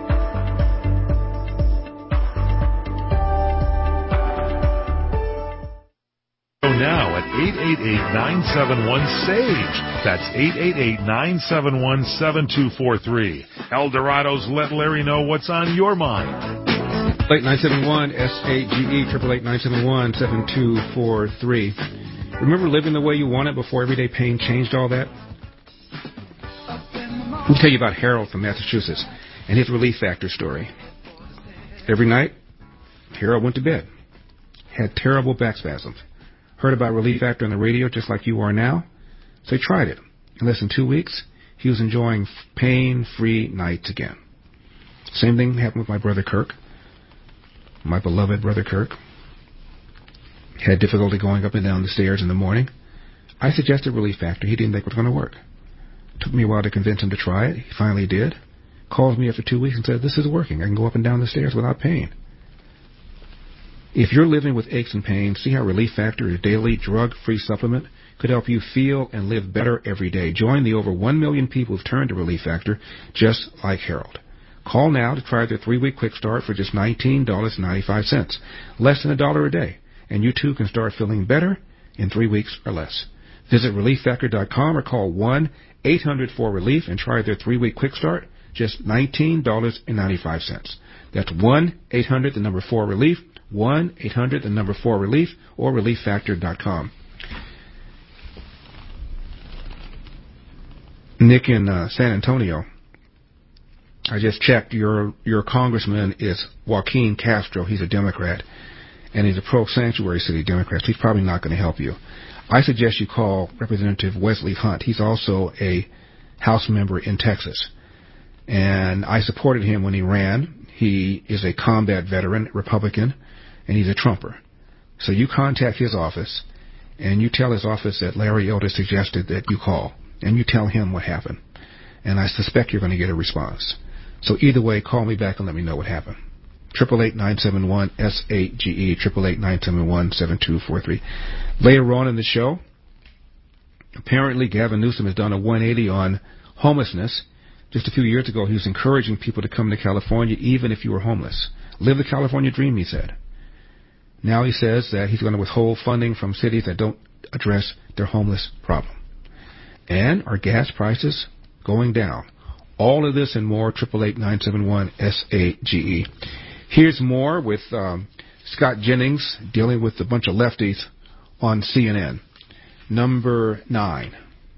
[SPEAKER 20] Now at eight eight eight, nine seven one, SAGE. That's eight eight eight, nine seven one, seven two four three. El Dorado's Let Larry know what's on your mind.
[SPEAKER 9] eight nine seven one, S A G E, eight eight eight, nine seven one, seven two four three. Remember living the way you wanted before everyday pain changed all that? Let me tell you about Harold from Massachusetts and his Relief Factor story. Every night, Harold went to bed, had terrible back spasms. Heard about Relief Factor on the radio just like you are now, so he tried it. In less than two weeks, he was enjoying pain-free nights again. Same thing happened with my brother Kirk, my beloved brother Kirk. Had difficulty going up and down the stairs in the morning. I suggested Relief Factor. He didn't think it was going to work. Took me a while to convince him to try it. He finally did. calls me after two weeks and says, this is working. I can go up and down the stairs without pain. If you're living with aches and pains, see how Relief Factor, a daily drug-free supplement, could help you feel and live better every day. Join the over one million people who've turned to Relief Factor, just like Harold. Call now to try their three-week quick start for just nineteen dollars and ninety-five cents, less than a dollar a day, and you too can start feeling better in three weeks or less. Visit relief factor dot com or call one eight hundred four relief and try their three-week quick start, just nineteen dollars and ninety-five cents. That's one eight hundred, the number four relief, one eight hundred, the number four relief, or relief factor dot com. Nick in uh, San Antonio, I just checked. Your your congressman is Joaquin Castro. He's a Democrat, and he's a pro-sanctuary city Democrat, so he's probably not going to help you. I suggest you call Representative Wesley Hunt. He's also a House member in Texas, and I supported him when he ran. He is a combat veteran, Republican, and he's a Trumper. So you contact his office, and you tell his office that Larry Elder suggested that you call, and you tell him what happened. And I suspect you're going to get a response. So either way, call me back and let me know what happened. Triple eight nine seven one S eight G E, triple eight nine seven one seven two four three. Later on in the show, apparently Gavin Newsom has done a one eighty on homelessness. Just a few years ago, he was encouraging people to come to California even if you were homeless. Live the California dream, he said. Now he says that he's going to withhold funding from cities that don't address their homeless problem. And are gas prices going down? All of this and more, triple eight nine seven one S eight G E. Here's more with um, Scott Jennings dealing with a bunch of lefties on C N N. Number nine.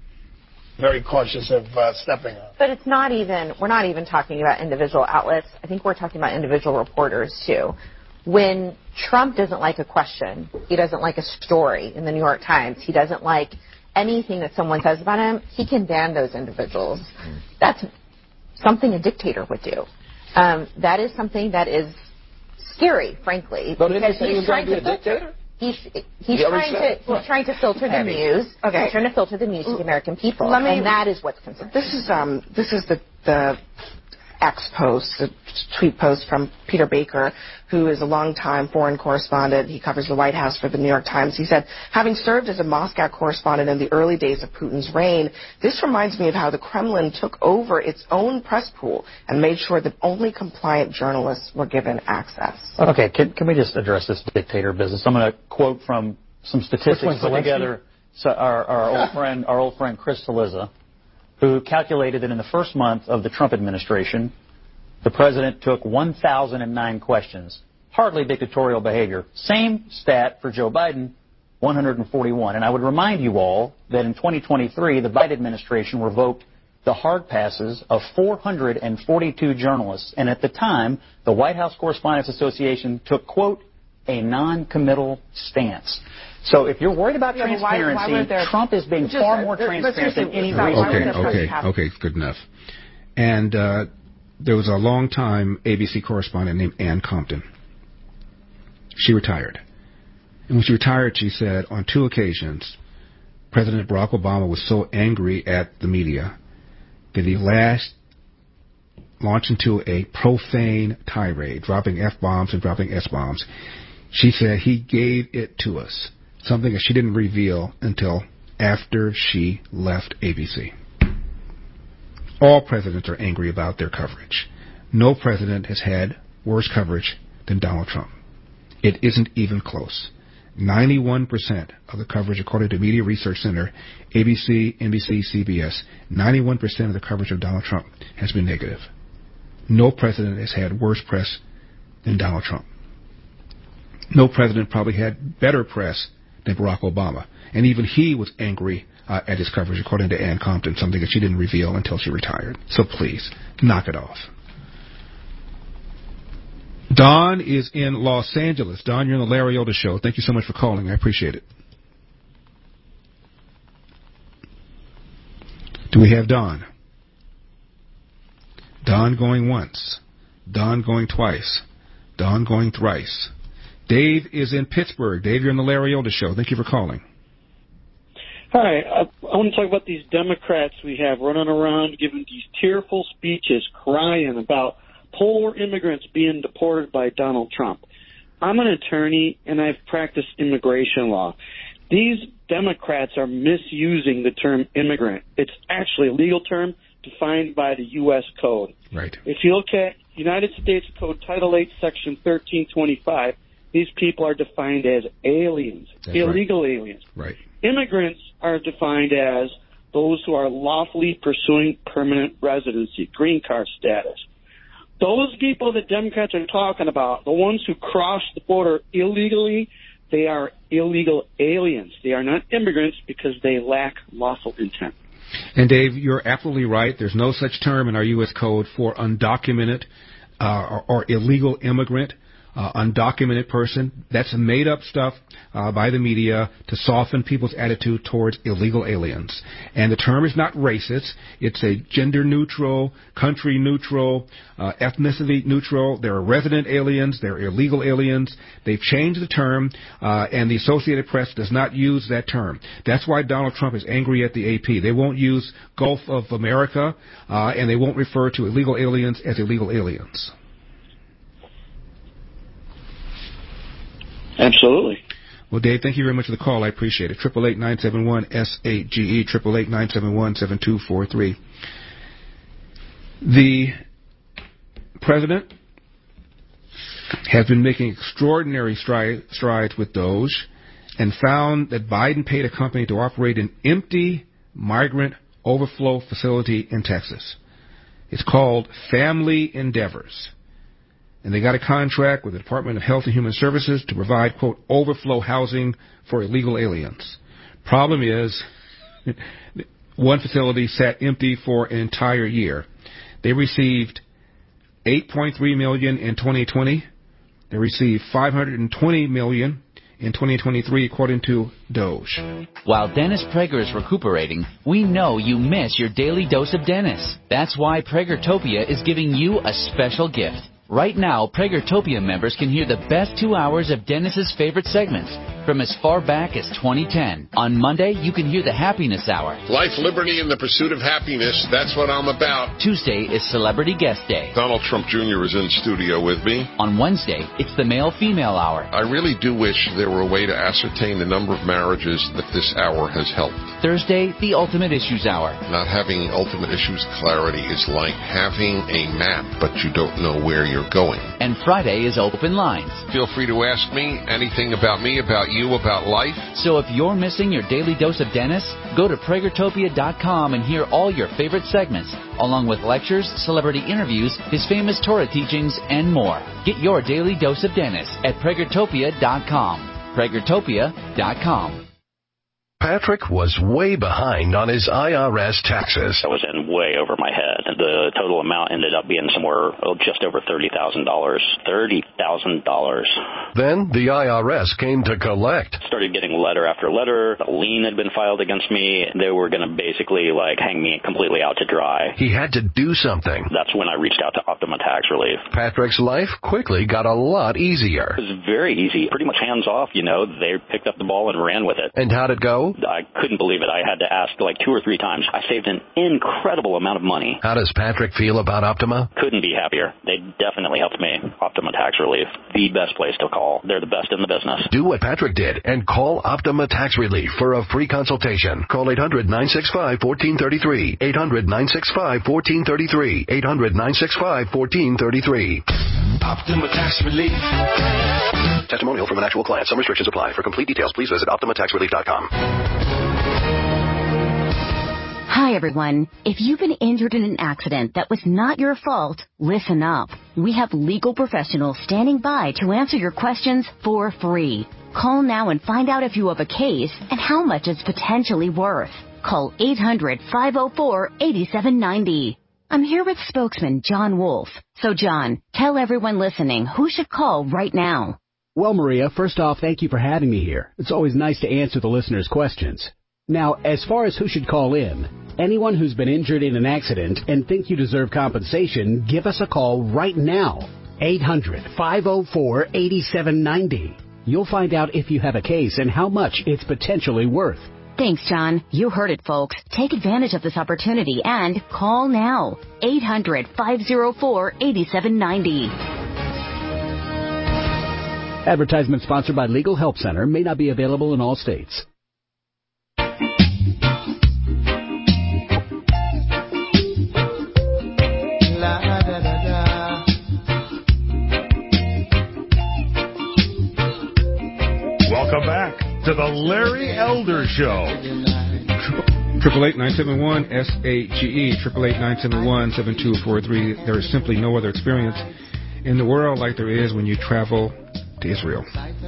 [SPEAKER 13] Very cautious of uh, stepping on.
[SPEAKER 14] But it's not even, we're not even talking about individual outlets. I think we're talking about individual reporters, too. When Trump doesn't like a question, he doesn't like a story in the New York Times, he doesn't like anything that someone says about him, he can ban those individuals. That's something a dictator would do. Um, that is something that is scary, frankly.
[SPEAKER 13] But didn't
[SPEAKER 14] because
[SPEAKER 13] he say he
[SPEAKER 14] he's
[SPEAKER 13] was going
[SPEAKER 14] trying
[SPEAKER 13] to be a dictator?
[SPEAKER 14] He's he's
[SPEAKER 13] He
[SPEAKER 14] trying
[SPEAKER 13] already
[SPEAKER 14] to
[SPEAKER 13] said-
[SPEAKER 14] he's trying to filter the
[SPEAKER 13] Abby.
[SPEAKER 14] news.
[SPEAKER 15] Okay.
[SPEAKER 14] He's trying to filter the news to the American people,
[SPEAKER 15] Let me-
[SPEAKER 14] and that is what's concerning.
[SPEAKER 15] This is um this is the the X post, the tweet post from Peter Baker, who is a longtime foreign correspondent. He covers the White House for the New York Times. He said, having served as a Moscow correspondent in the early days of Putin's reign, this reminds me of how the Kremlin took over its own press pool and made sure that only compliant journalists were given access.
[SPEAKER 16] Okay, can, can we just address this dictator business? I'm going to quote from some statistics
[SPEAKER 15] Which one's
[SPEAKER 16] put
[SPEAKER 15] Zelensky?
[SPEAKER 16] together. So our, our old friend, our old friend Chris Cillizza, who calculated that in the first month of the Trump administration, the president took one thousand nine questions. Hardly dictatorial behavior. Same stat for Joe Biden, one hundred forty-one. And I would remind you all that in twenty twenty-three, the Biden administration revoked the hard passes of four hundred forty-two journalists. And at the time, the White House Correspondents Association took, quote, a non-committal stance. So if you're worried about
[SPEAKER 15] Yeah, but why- why
[SPEAKER 16] transparency,
[SPEAKER 15] would there-
[SPEAKER 16] Trump is being
[SPEAKER 15] Just,
[SPEAKER 16] far
[SPEAKER 15] uh,
[SPEAKER 16] more
[SPEAKER 15] let's
[SPEAKER 16] transparent than
[SPEAKER 15] just-
[SPEAKER 16] any
[SPEAKER 15] stop.
[SPEAKER 16] reason.
[SPEAKER 15] Why would
[SPEAKER 9] Okay,
[SPEAKER 15] there
[SPEAKER 9] okay,
[SPEAKER 15] have-
[SPEAKER 9] okay, good enough. And uh, there was a long-time A B C correspondent named Ann Compton. She retired. And when she retired, she said on two occasions, President Barack Obama was so angry at the media that he lashed, launched into a profane tirade, dropping F-bombs and dropping S-bombs. She said he gave it to us, something that she didn't reveal until after she left A B C. All presidents are angry about their coverage. No president has had worse coverage than Donald Trump. It isn't even close. ninety-one percent of the coverage, according to Media Research Center, A B C, N B C, C B S, ninety-one percent of the coverage of Donald Trump has been negative. No president has had worse press than Donald Trump. No president probably had better press than Barack Obama. And even he was angry uh, at his coverage, according to Ann Compton, something that she didn't reveal until she retired. So please, knock it off. Don is in Los Angeles. Don, you're on the Larry Elder Show. Thank you so much for calling. I appreciate it. Do we have Don? Don going once. Don going twice. Don going thrice. Dave is in Pittsburgh. Dave, you're on the Larry Elder Show. Thank you for calling.
[SPEAKER 17] Hi, I, I want to talk about these Democrats we have running around giving these tearful speeches, crying about poor immigrants being deported by Donald Trump. I'm an attorney, and I've practiced immigration law. These Democrats are misusing the term immigrant. It's actually a legal term defined by the U S Code.
[SPEAKER 9] Right.
[SPEAKER 17] If you look at United States Code Title eight, Section thirteen twenty-five, these people are defined as aliens,
[SPEAKER 9] That's
[SPEAKER 17] illegal
[SPEAKER 9] right.
[SPEAKER 17] aliens.
[SPEAKER 9] Right.
[SPEAKER 17] Immigrants are defined as those who are lawfully pursuing permanent residency, green card status. Those people that Democrats are talking about, the ones who cross the border illegally, they are illegal aliens. They are not immigrants because they lack lawful intent.
[SPEAKER 9] And, Dave, you're absolutely right. There's no such term in our U S Code for undocumented uh, or, or illegal immigrant. Uh, undocumented person. That's made-up stuff uh, by the media to soften people's attitude towards illegal aliens. And the term is not racist. It's a gender-neutral, country-neutral, uh, ethnicity-neutral. There are resident aliens. There are illegal aliens. They've changed the term, uh, and the Associated Press does not use that term. That's why Donald Trump is angry at the A P. They won't use Gulf of America, uh, and they won't refer to illegal aliens as illegal aliens.
[SPEAKER 17] Absolutely.
[SPEAKER 9] Well, Dave, thank you very much for the call. I appreciate it. Triple eight nine seven one S eight G E. Triple eight nine seven one seven two four three. The president has been making extraordinary stri- strides with Doge, and found that Biden paid a company to operate an empty migrant overflow facility in Texas. It's called Family Endeavors. And they got a contract with the Department of Health and Human Services to provide, quote, overflow housing for illegal aliens. Problem is, one facility sat empty for an entire year. They received eight point three million dollars in twenty twenty. They received five hundred twenty million dollars in twenty twenty-three, according to Doge.
[SPEAKER 3] While Dennis Prager is recuperating, we know you miss your daily dose of Dennis. That's why Pragertopia is giving you a special gift. Right now, Pragertopia members can hear the best two hours of Dennis's favorite segments from as far back as twenty ten. On Monday, you can hear the Happiness Hour.
[SPEAKER 4] Life, liberty, and the pursuit of happiness. That's what I'm about.
[SPEAKER 3] Tuesday is Celebrity Guest Day.
[SPEAKER 4] Donald Trump Junior is in studio with me.
[SPEAKER 3] On Wednesday, it's the Male-Female Hour.
[SPEAKER 4] I really do wish there were a way to ascertain the number of marriages that this hour has helped.
[SPEAKER 3] Thursday, the Ultimate Issues Hour.
[SPEAKER 4] Not having ultimate issues clarity is like having a map, but you don't know where you're going.
[SPEAKER 3] And Friday is Open Lines.
[SPEAKER 4] Feel free to ask me anything about me, about you, about life.
[SPEAKER 3] So if you're missing your daily dose of Dennis, go to Pragertopia dot com and hear all your favorite segments, along with lectures, celebrity interviews, his famous Torah teachings, and more. Get your daily dose of Dennis at Pragertopia dot com. Pragertopia dot com.
[SPEAKER 18] Patrick was way behind on his I R S taxes.
[SPEAKER 19] I was in way over my head. The total amount ended up being somewhere oh, just over thirty thousand dollars. thirty thousand dollars.
[SPEAKER 18] Then the I R S came to collect.
[SPEAKER 19] Started getting letter after letter. A lien had been filed against me. They were going to basically like hang me completely out to dry.
[SPEAKER 18] He had to do something.
[SPEAKER 19] That's when I reached out to Optima Tax Relief.
[SPEAKER 18] Patrick's life quickly got a lot easier.
[SPEAKER 19] It was very easy. Pretty much hands off, you know. They picked up the ball and ran with it.
[SPEAKER 18] And how'd it go?
[SPEAKER 19] I couldn't believe it. I had to ask like two or three times. I saved an incredible amount of money.
[SPEAKER 18] How does Patrick feel about Optima?
[SPEAKER 19] Couldn't be happier. They definitely helped me. Optima Tax Relief, the best place to call. They're the best in the business.
[SPEAKER 18] Do what Patrick did and call Optima Tax Relief for a free consultation. Call eight hundred nine six five one four three three. eight hundred nine six five one four three three. eight hundred nine six five one four three three. Optima Tax Relief. Testimonial from an actual client. Some restrictions apply. For complete details, please visit Optima Tax Relief dot com.
[SPEAKER 1] Hi, everyone. If you've been injured in an accident that was not your fault, listen up. We have legal professionals standing by to answer your questions for free. Call now and find out if you have a case and how much it's potentially worth. Call eight hundred five oh four eight seven nine oh. I'm here with spokesman John Wolf. So, John, tell everyone listening who should call right now.
[SPEAKER 2] Well, Maria, first off, thank you for having me here. It's always nice to answer the listeners' questions. Now, as far as who should call in, anyone who's been injured in an accident and think you deserve compensation, give us a call right now. eight hundred five oh four eight seven nine oh. You'll find out if you have a case and how much it's potentially worth.
[SPEAKER 1] Thanks, John. You heard it, folks. Take advantage of this opportunity and call now. eight hundred, five oh four, eight seven nine oh.
[SPEAKER 2] Advertisement sponsored by Legal Help Center may not be available in all states.
[SPEAKER 20] Welcome back to the Larry Elder Show.
[SPEAKER 9] Triple eight nine seven one S A G E triple eight nine seven one seven two four three. There is simply no other experience in the world like there is when you travel to Israel.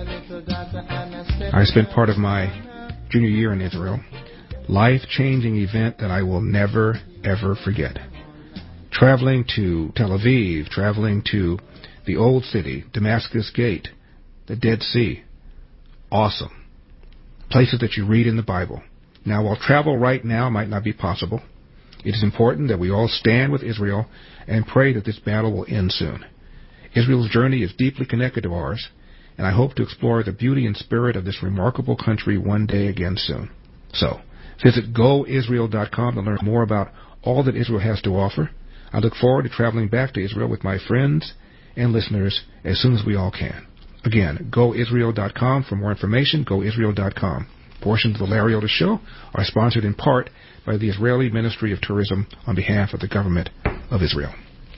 [SPEAKER 9] I spent part of my junior year in Israel. Life-changing event that I will never ever forget. Traveling to Tel Aviv, traveling to the Old City, Damascus Gate, the Dead Sea. Awesome. Places that you read in the Bible. Now, while travel right now might not be possible, it is important that we all stand with Israel and pray that this battle will end soon. Israel's journey is deeply connected to ours, and I hope to explore the beauty and spirit of this remarkable country one day again soon. So, visit go israel dot com to learn more about all that Israel has to offer. I look forward to traveling back to Israel with my friends and listeners as soon as we all can. Again, go israel dot com for more information, go israel dot com. Portions of the Larry Elder Show are sponsored in part by the Israeli Ministry of Tourism on behalf of the government of Israel.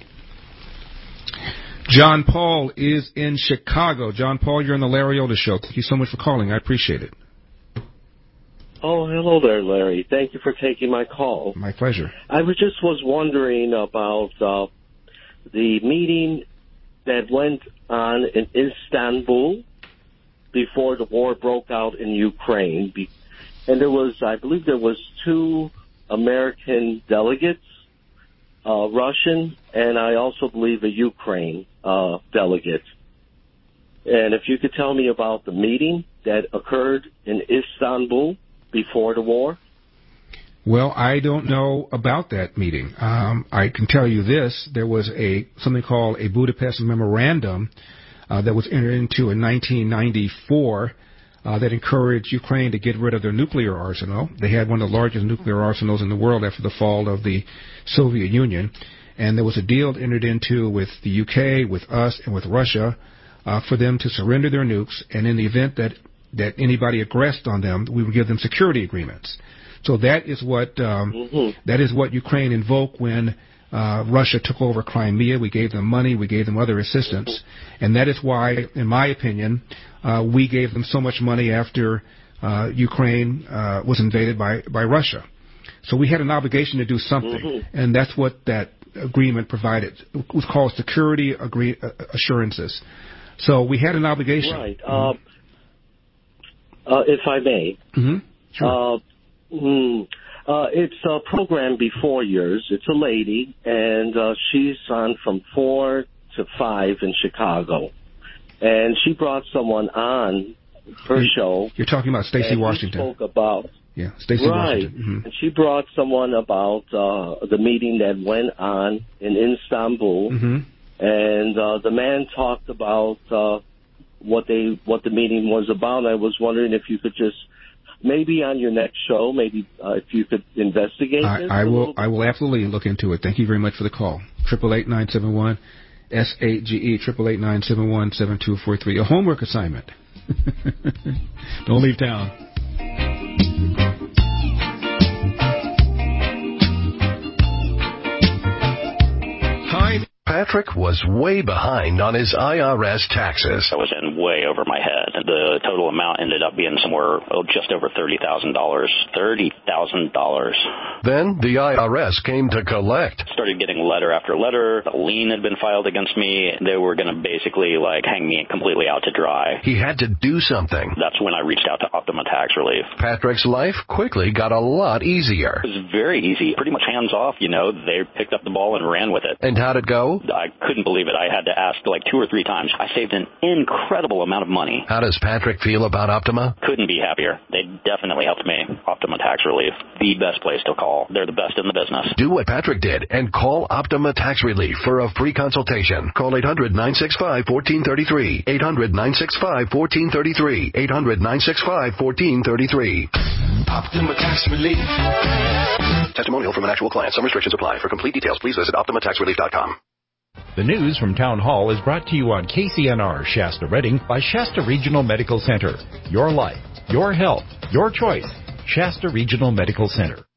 [SPEAKER 9] John Paul is in Chicago. John Paul, you're on the Larry Elder Show. Thank you so much for calling. I appreciate it.
[SPEAKER 5] Oh, hello there, Larry. Thank you for taking my call.
[SPEAKER 9] My pleasure.
[SPEAKER 5] I was just was wondering about uh, the meeting that went on in Istanbul before the war broke out in Ukraine. And there was, I believe there was two American delegates, uh, Russian, and I also believe a Ukraine uh, delegate. And if you could tell me about the meeting that occurred in Istanbul before the war.
[SPEAKER 9] Well, I don't know about that meeting. Um, I can tell you this. There was a something called a Budapest Memorandum uh, that was entered into in nineteen ninety-four uh, that encouraged Ukraine to get rid of their nuclear arsenal. They had one of the largest nuclear arsenals in the world after the fall of the Soviet Union. And there was a deal entered into with the U K, with us, and with Russia uh, for them to surrender their nukes. And in the event that, that anybody aggressed on them, we would give them security agreements. So that is what um, mm-hmm. that is what Ukraine invoked when uh, Russia took over Crimea. We gave them money, we gave them other assistance, mm-hmm. and that is why, in my opinion, uh, we gave them so much money after uh, Ukraine uh, was invaded by, by Russia. So we had an obligation to do something, mm-hmm. and that's what that agreement provided. It was called security agree- assurances. So we had an obligation.
[SPEAKER 5] Right. Uh, uh, if I may.
[SPEAKER 9] Mm-hmm. Sure.
[SPEAKER 5] Uh, Mm, uh, it's a program before yours. It's a lady, and uh, she's on from four to five in Chicago. And she brought someone on her
[SPEAKER 9] you're,
[SPEAKER 5] show.
[SPEAKER 9] You're talking about Stacey Washington.
[SPEAKER 5] She spoke about
[SPEAKER 9] yeah, Stacey
[SPEAKER 5] right.
[SPEAKER 9] Washington. Mm-hmm.
[SPEAKER 5] And she brought someone about uh, the meeting that went on in Istanbul,
[SPEAKER 9] mm-hmm.
[SPEAKER 5] and uh, the man talked about uh, what they what the meeting was about. I was wondering if you could just. Maybe on your next show, maybe uh, if you could investigate
[SPEAKER 9] I,
[SPEAKER 5] this.
[SPEAKER 9] I will. I will absolutely look into it. Thank you very much for the call. Triple eight nine seven one S A G E triple eight nine seven one seven two four three. A homework assignment. Don't leave town.
[SPEAKER 18] Hi. Patrick was way behind on his I R S taxes.
[SPEAKER 19] I was in way over my head. The total amount ended up being somewhere oh, just over thirty thousand dollars. thirty thousand dollars.
[SPEAKER 18] Then the I R S came to collect.
[SPEAKER 19] Started getting letter after letter. A lien had been filed against me. They were going to basically like hang me completely out to dry.
[SPEAKER 18] He had to do something.
[SPEAKER 19] That's when I reached out to Optima Tax Relief.
[SPEAKER 18] Patrick's life quickly got a lot easier.
[SPEAKER 19] It was very easy. Pretty much hands off, you know. They picked up the ball and ran with it.
[SPEAKER 18] And how'd it go?
[SPEAKER 19] I couldn't believe it. I had to ask like two or three times. I saved an incredible amount of money.
[SPEAKER 18] How does Patrick feel about Optima?
[SPEAKER 19] Couldn't be happier. They definitely helped me. Optima Tax Relief, the best place to call. They're the best in the business.
[SPEAKER 18] Do what Patrick did and call Optima Tax Relief for a free consultation. Call eight hundred nine six five one four three three. eight hundred nine six five one four three three. eight hundred nine six five one four three three. Optima Tax Relief. Testimonial from an actual client. Some restrictions apply. For complete details, please visit optima tax relief dot com.
[SPEAKER 7] The news from Town Hall is brought to you on K C N R Shasta Redding by Shasta Regional Medical Center. Your life, your health, your choice. Shasta Regional Medical Center.